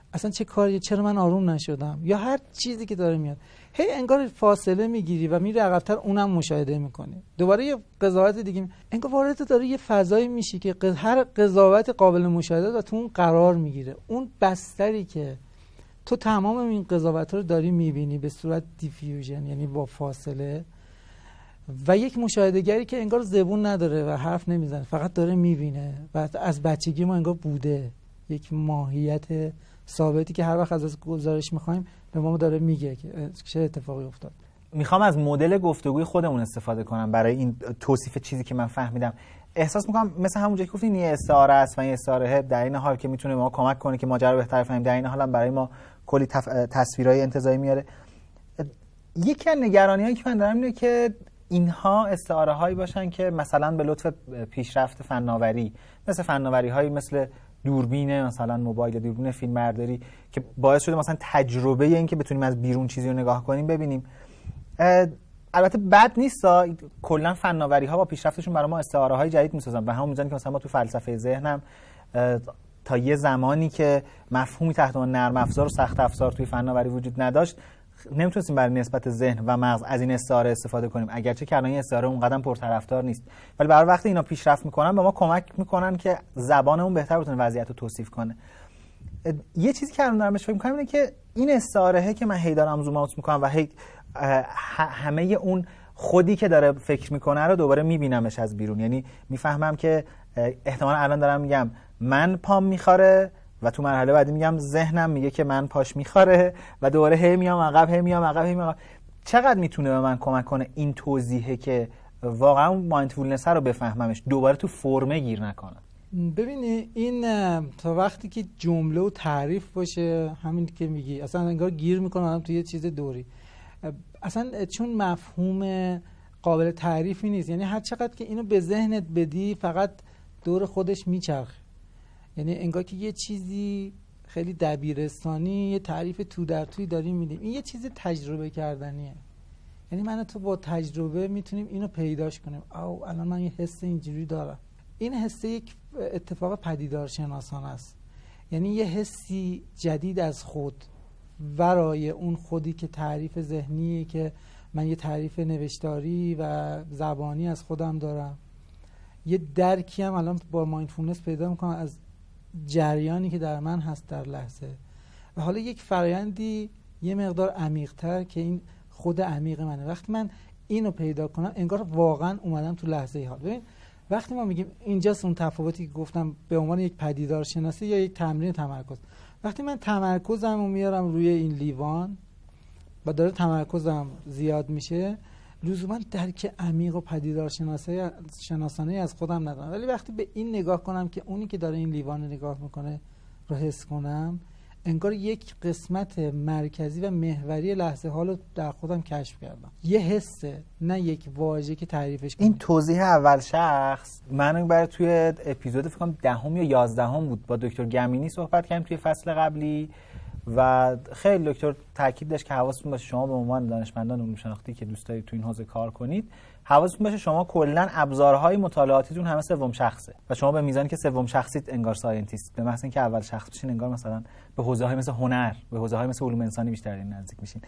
اصلا چه کاریه، چرا من آروم نشدم، یا هر چیزی که داره میاد، هی انگار فاصله میگیری و میری عقب‌تر، اونم مشاهده میکنی. دوباره یه قضاوت دیگه انگار وارد داره یه فضایی میشی که هر قضاوت قابل مشاهده و تو اون قرار میگیره. اون بستری که تو تمام این قضاوت‌ها رو داری میبینی به صورت دیفیوژن، یعنی با فاصله، و یک مشاهده‌گری که انگار زبون نداره و حرف نمیزنه، فقط داره میبینه و از بچگی ما انگار بوده یک ماهیت ثابتی که هر وقت از گزارش میخوایم به ما داره میگه که چه اتفاقی افتاد. میخوام از مدل گفتگوی خودمون استفاده کنم برای این توصیف چیزی که من فهمیدم. احساس میکنم مثل همونجایی که گفتین یه استعاره است و این استعاره در این حال که میتونه ما کمک کنه که ماجرا بهتر فهمیم، در این حال هم برای ما کلی تصویرهای انتزاعی میاره. یکی از نگرانی‌هایی که من دارم اینه که اینها استعاره هایی باشن که مثلا به لطف پیشرفت فناوری، مثل فناوری هایی مثل دوربین مثلا موبایل، دوربین فیلمبرداری، که باعث شده مثلا تجربه این که بتونیم از بیرون چیزی رو نگاه کنیم ببینیم. البته بد نیست، کلا فناوری ها با پیشرفتشون برای ما استعاره های جدید میسازن، به همون میزانی که مثلا ما تو فلسفه ذهنم تا یه زمانی که مفهومی تحت عنوان نرم افزار و سخت افزار توی فناوری وجود نداشت، نمیتونستیم برای نسبت ذهن و مغز از این استعاره استفاده کنیم، اگرچه که الان این استعاره اونقدر پرطرفدار نیست، ولی برای وقتی اینا پیشرفت میکنن به ما کمک میکنن که زبانمون بهتر بتونه وضعیت رو توصیف کنه. یه چیزی که الان دارم بهش فکر میکنم اینه که این استعاره که من هی دارم زوم اوت میکنم و هی همه اون خودی که داره فکر میکنه رو دوباره میبینمش از بیرون، یعنی میفهمم که احتمالا الان دارم میگم من پام میخوره و تو مرحله بعدی میگم ذهنم میگه که من پاش میخوره و دوباره هی میام عقب. چقدر میتونه به من کمک کنه این توضیحه که واقعا مایندفولنس رو بفهممش، دوباره تو فرمه گیر نکنم؟ ببینی این تا وقتی که جمله و تعریف باشه، همین که میگی اصلا انگار گیر میکنم تو یه چیز دوری، اصلا چون مفهوم قابل تعریفی نیست، یعنی هر چقدر که اینو به ذهنت بدی فقط دور خودش میچرخه، یعنی انگار که یه چیزی خیلی دبیرستانی، یه تعریف تو در توی داریم میدیم. این یه چیز تجربه کردنیه، یعنی من تو با تجربه میتونیم اینو پیداش کنیم. او الان من یه حس اینجوری دارم. این حس یک اتفاق پدیدار شناسانه است، یعنی یه حسی جدید از خود ورای اون خودی که تعریف ذهنیه که من یه تعریف نوشتاری و زبانی از خودم دارم. یه درکی هم الان با مایندفولنس پیدا میکنم از جریانی که در من هست در لحظه، و حالا یک فرایندی یه مقدار عمیق‌تر که این خود عمیق منه. وقتی من اینو پیدا کنم انگار واقعا اومدم تو لحظه حال. ببین وقتی ما میگیم اینجاست اون تفاوتی که گفتم به عنوان یک پدیدار شناسی یا یک تمرین تمرکز، وقتی من تمرکزم رو میارم روی این لیوان و داره تمرکزم زیاد میشه، لزوما درک عمیق و پدیدار شناسانه از خودم ندارم، ولی وقتی به این نگاه کنم که اونی که داره این لیوان رو نگاه میکنه رو حس کنم، انگار یک قسمت مرکزی و محوری لحظه حال رو در خودم کشف کردم. یه حسه، نه یک واژه که تعریفش کنم. این توضیح اول شخص من برای توی اپیزود فکر کنم 10 یا 11 بود با دکتر گمینی صحبت کردیم توی فصل قبلی و خیلی دکتر تاکید داشت که حواستون باشه شما به عنوان دانشمندان علوم شناختی که دوست دارید تو این حوزه کار کنید، حواستون باشه شما کلا ابزارهای مطالعاتیتون همه سوم شخصه و شما به میزانی که سوم شخصیت انگار ساینتیست، به محض اینکه اول شخص بشین انگار مثلا به حوزه‌های مثل هنر، به حوزه‌های مثل علوم انسانی بیشتر نزدیک میشین.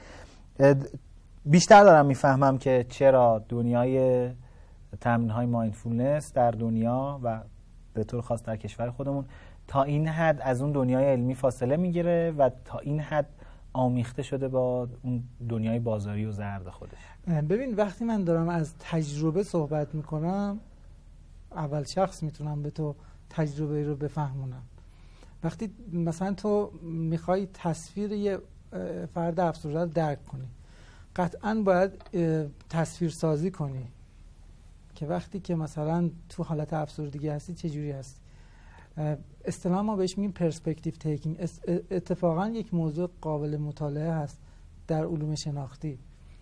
بیشتر دارم میفهمم که چرا دنیای تمرین‌های مایندفولنس در دنیا و به طور خاص در کشور خودمون تا این حد از اون دنیای علمی فاصله میگیره و تا این حد آمیخته شده با اون دنیای بازاری و زرد خودش. ببین وقتی من دارم از تجربه صحبت میکنم، اول شخص میتونم به تو تجربه رو بفهمونم. وقتی مثلا تو میخوای تصویر یه فرد افسرده رو درک کنی، قطعاً باید تصویر سازی کنی که وقتی که مثلا تو حالت افسردگی هستی چجوری هستی. اصطلاحاً ما بهش میگیم پرسپکتیو تیکینگ. اتفاقاً یک موضوع قابل مطالعه هست در علوم شناختی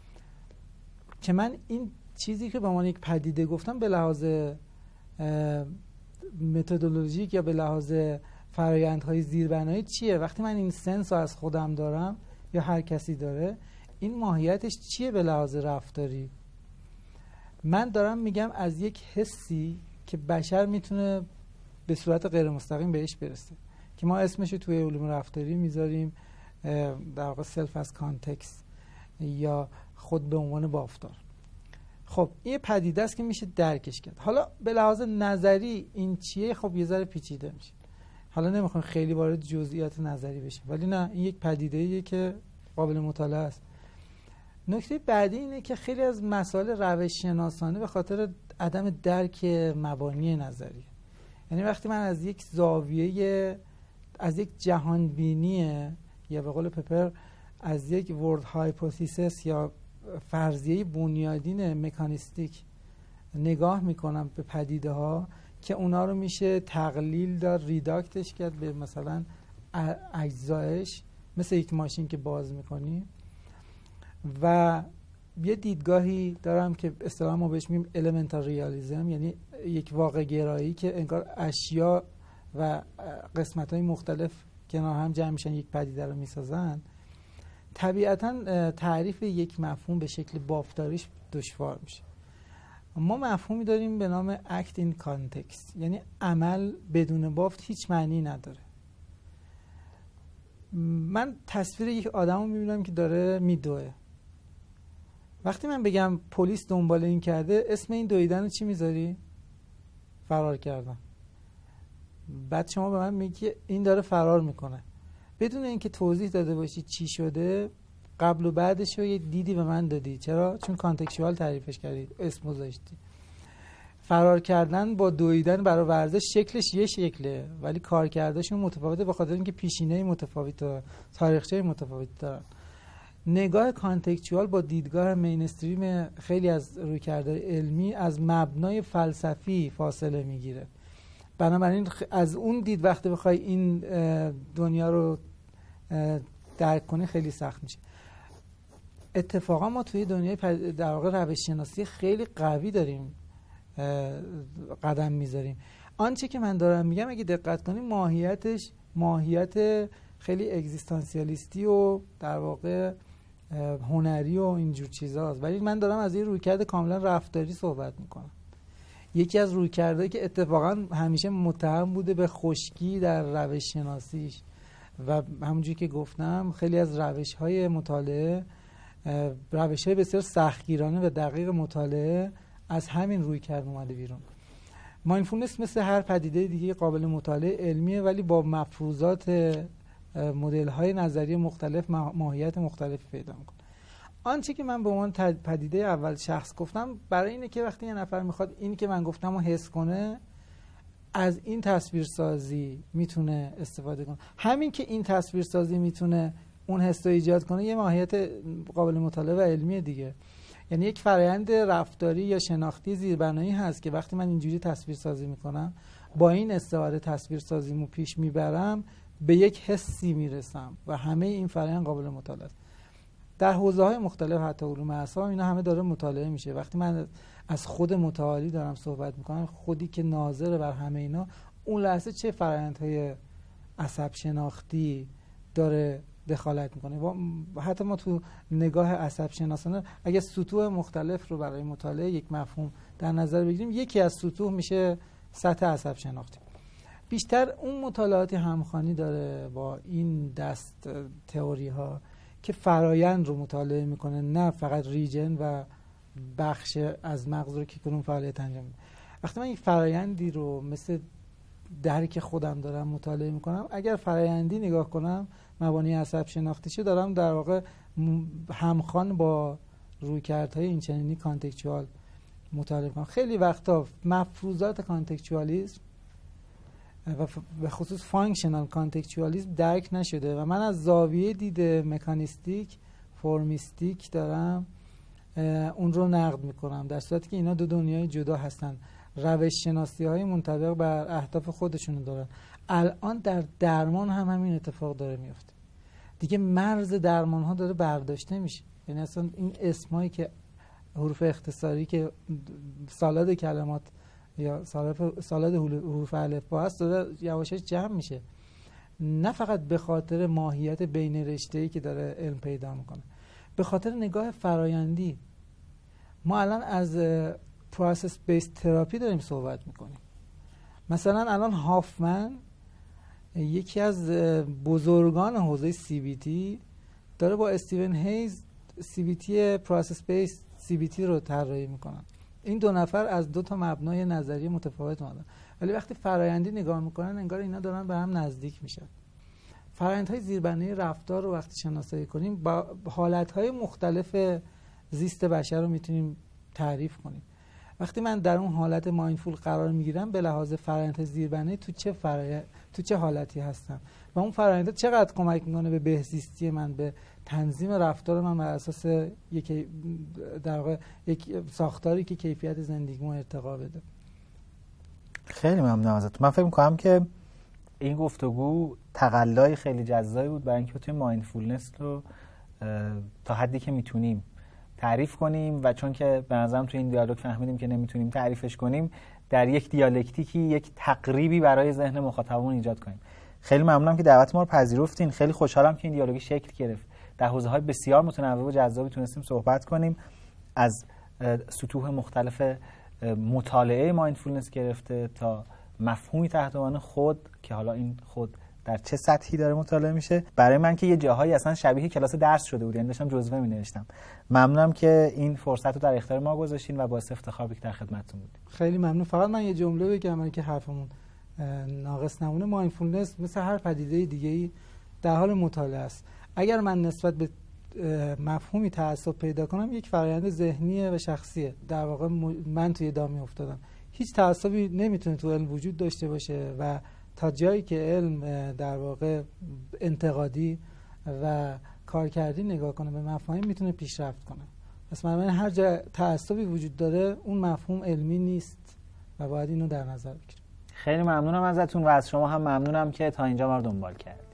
که من این چیزی که به عنوان یک پدیده گفتم به لحاظ متدولوژیک یا به لحاظ فرآیندهای زیربنایی چیه، وقتی من این سنس رو از خودم دارم یا هر کسی داره، این ماهیتش چیه به لحاظ رفتاری. من دارم میگم از یک حسی که بشر میتونه به صورت غیر مستقیم بهش برسه که ما اسمش توی علوم رفتاری میذاریم در واقع سلف از کانتکست یا خود به عنوان بافتار. خب این پدیده است که میشه درکش کرد. حالا به لحاظ نظری این چیه؟ خب یه ذره پیچیده میشه. حالا نمیخوام خیلی وارد جزئیات نظری بشیم، ولی نه، این یک پدیده‌ایه که قابل مطالعه است. نکته بعدی اینه که خیلی از مسائل روش شناسانه به خاطر عدم درک مبانی نظری، یعنی وقتی من از یک زاویه، از یک جهان بینی، یا به قول پپر از یک ورد هایپوتیسیس یا فرضیه بنیادین مکانیستیک نگاه میکنم به پدیده ها که اونا رو میشه تقلیل داد، ریداکتش کرد به مثلا اجزایش، مثل یک ماشین که باز میکنی، و یه دیدگاهی دارم که اصطلاحاً ما بهش میگیم elemental realism، یعنی یک واقع گرایی که انگار اشیا و قسمت‌های مختلف کنار هم جمع میشن یک پدیده رو میسازن. طبیعتاً تعریف یک مفهوم به شکل بافتاریش دشوار میشه. ما مفهومی داریم به نام act in context، یعنی عمل بدون بافت هیچ معنی نداره. من تصویر یک آدم رو میبینم که داره میدوه. وقتی من بگم پلیس دنبال این کرده، اسم این دویدن رو چی میذاری؟ فرار کردن. بعد شما به من میگی این داره فرار میکنه، بدون اینکه توضیح داده باشی چی شده، قبل و بعدش رو یه دیدی به من دادی. چرا؟ چون کانتکچوال تعریفش کردی، اسم گذاشتی. فرار کردن با دویدن برای ورزش شکلش یه شکله، ولی کار کردنشون متفاوته، به خاطر اینکه پیشینه متفاوت دارن، تاریخچه متفاوتی دارن. نگاه کانتکچوال با دیدگاه مینستریم خیلی از رویکردهای علمی از مبنای فلسفی فاصله میگیره. بنابراین از اون دید وقتی بخوای این دنیا رو درک کنی خیلی سخت میشه. اتفاقا ما توی دنیای در واقع روش شناسی خیلی قوی داریم قدم میذاریم. آنچه که من دارم میگم اگه دقت کنی ماهیت خیلی اگزیستانسیالیستی و در واقع هنری و اینجور چیزاست، ولی من دارم از این رویکرد کاملا رفتاری صحبت میکنم. یکی از رویکردهایی که اتفاقا همیشه متهم بوده به خشکی در روش شناسیش و همونجوری که گفتم خیلی از روش‌های مطالعه، روش‌های بسیار سختگیرانه و دقیق مطالعه از همین رویکرد اومده بیرون. مایندفولنس مثل هر پدیده دیگه قابل مطالعه علمیه، ولی با مفروضات مدل‌های نظری مختلف ماهیت مختلفی پیدا می‌کنه. آنچه که من به عنوان پدیده اول شخص گفتم برای اینه که وقتی یه نفر میخواد این که من گفتم رو حس کنه، از این تصویرسازی میتونه استفاده کنه. همین که این تصویرسازی میتونه اون حس رو ایجاد کنه یه ماهیت قابل مطالعه و علمیه دیگه. یعنی یک فرآیند رفتاری یا شناختی زیربنایی هست که وقتی من اینجوری تصویرسازی میکنم، با این استعاره تصویرسازیمو پیش میبرم، به یک حسی میرسم و همه این فرآیند قابل مطالعه است. در حوزه‌های مختلف، حتی علوم اعصاب، اینا همه داره مطالعه میشه. وقتی من از خود متعالی دارم صحبت میکنم، خودی که ناظر بر همه اینا، اون لحظه چه فرآیندهای عصب شناختی داره دخالت میکنه. حتی ما تو نگاه عصب شناسانه اگه سطوح مختلف رو برای مطالعه یک مفهوم در نظر بگیریم، یکی از سطوح میشه سطح عصب شناختی. بیشتر اون مطالعاتی همخوانی داره با این دست تئوری ها که فرایند رو مطالعه میکنه، نه فقط ریجن و بخش از مغز رو که کنون فعالیت انجام میده. وقتی من یک فرایندی رو مثل درک خودم دارم مطالعه میکنم، اگر فرایندی نگاه کنم، مبانی عصب شناختیشو دارم در واقع همخوان با رویکردهای این چنینی کانتکچوال مطالعه کنم. خیلی وقتا مفروضات کانتکچوالیسم و به خصوص فانکشنال کانتکچوالیسم درک نشده و من از زاویه دید مکانیستیک فرمیستیک دارم اون رو نقد میکنم، در صورتی که اینا دو دنیای جدا هستن. روش شناسی های منطبق بر اهداف خودشون دارن. الان در درمان هم همین اتفاق داره میفته دیگه. مرز درمان ها داره برداشته میشه. یعنی اصلا این اسمایی که حروف اختصاری که سالاد کلمات یا سالاد حروف الف با هست داره یواشاش جمع میشه، نه فقط به خاطر ماهیت بین رشته‌ای که داره علم پیدا میکنه، به خاطر نگاه فرایندی. ما الان از پروسس بیس تراپی داریم صحبت میکنیم. مثلا الان هافمن یکی از بزرگان حوزه CBT داره با استیون هیز CBT پروسس بیس CBT رو طراحی میکنن. این دو نفر از دو تا مبنای نظری متفاوت اومدن، ولی وقتی فرآیندی نگاه میکنن انگار اینا دارن به هم نزدیک میشن. فرآیندهای زیربنای رفتار رو وقتی شناسایی کنیم با حالتهای مختلف زیست بشر رو میتونیم تعریف کنیم. وقتی من در اون حالت مایندفول قرار میگیرم به لحاظ فرآیند زیربنایی تو چه حالتی هستم و اون فرآیند چقدر کمک میکنه به بهزیستی من، به تنظیم رفتار من بر اساس یک ساختاری که کیفیت زندگیمو ارتقا بده. خیلی ممنونم ازتون. من فکر می‌کنم که این گفتگو تقلای خیلی جذابی بود برای اینکه بتونیم مایندفولنس رو تا حدی که میتونیم تعریف کنیم و چون که به نظرم تو این دیالوگ فهمیدیم که نمیتونیم تعریفش کنیم، در یک دیالکتیکی یک تقریبی برای ذهن مخاطبمون ایجاد کنیم. خیلی ممنونم که دعوت ما رو پذیرفتین. خیلی خوشحالم که این دیالوگی شکل گرفت. در حوزه‌های بسیار متنوع و جذابی تونستیم صحبت کنیم، از سطوح مختلف مطالعه مایندفولنس گرفته تا مفهومی تحت عنوان خود که حالا این خود در چه سطحی داره مطالعه میشه. برای من که یه جاهایی اصلا شبیه کلاس درس شده بود، یعنی داشتم جزوه می‌نوشتم. ممنونم که این فرصت رو در اختیار ما گذاشتین و باعث افتخار بود که در خدمتتون بودیم. خیلی ممنون. فقط من یه جمله بگم که حرفمون ناقص نمونه. مایندفولنس مثل هر پدیده دیگه‌ای در حال مطالعه است. اگر من نسبت به مفهومی تعصب پیدا کنم، یک فرآیند ذهنیه و شخصیه. در واقع من توی دامی افتادم. هیچ تعصبی نمیتونه تو علم وجود داشته باشه و تا جایی که علم در واقع انتقادی و کارکردی نگاه کنه به مفاهیم میتونه پیشرفت کنه. پس من هر جا تعصبی وجود داره اون مفهوم علمی نیست و باید اینو در نظر بگیریم. خیلی ممنونم ازتون و از شما هم ممنونم که تا اینجا ما رو دنبال کردید.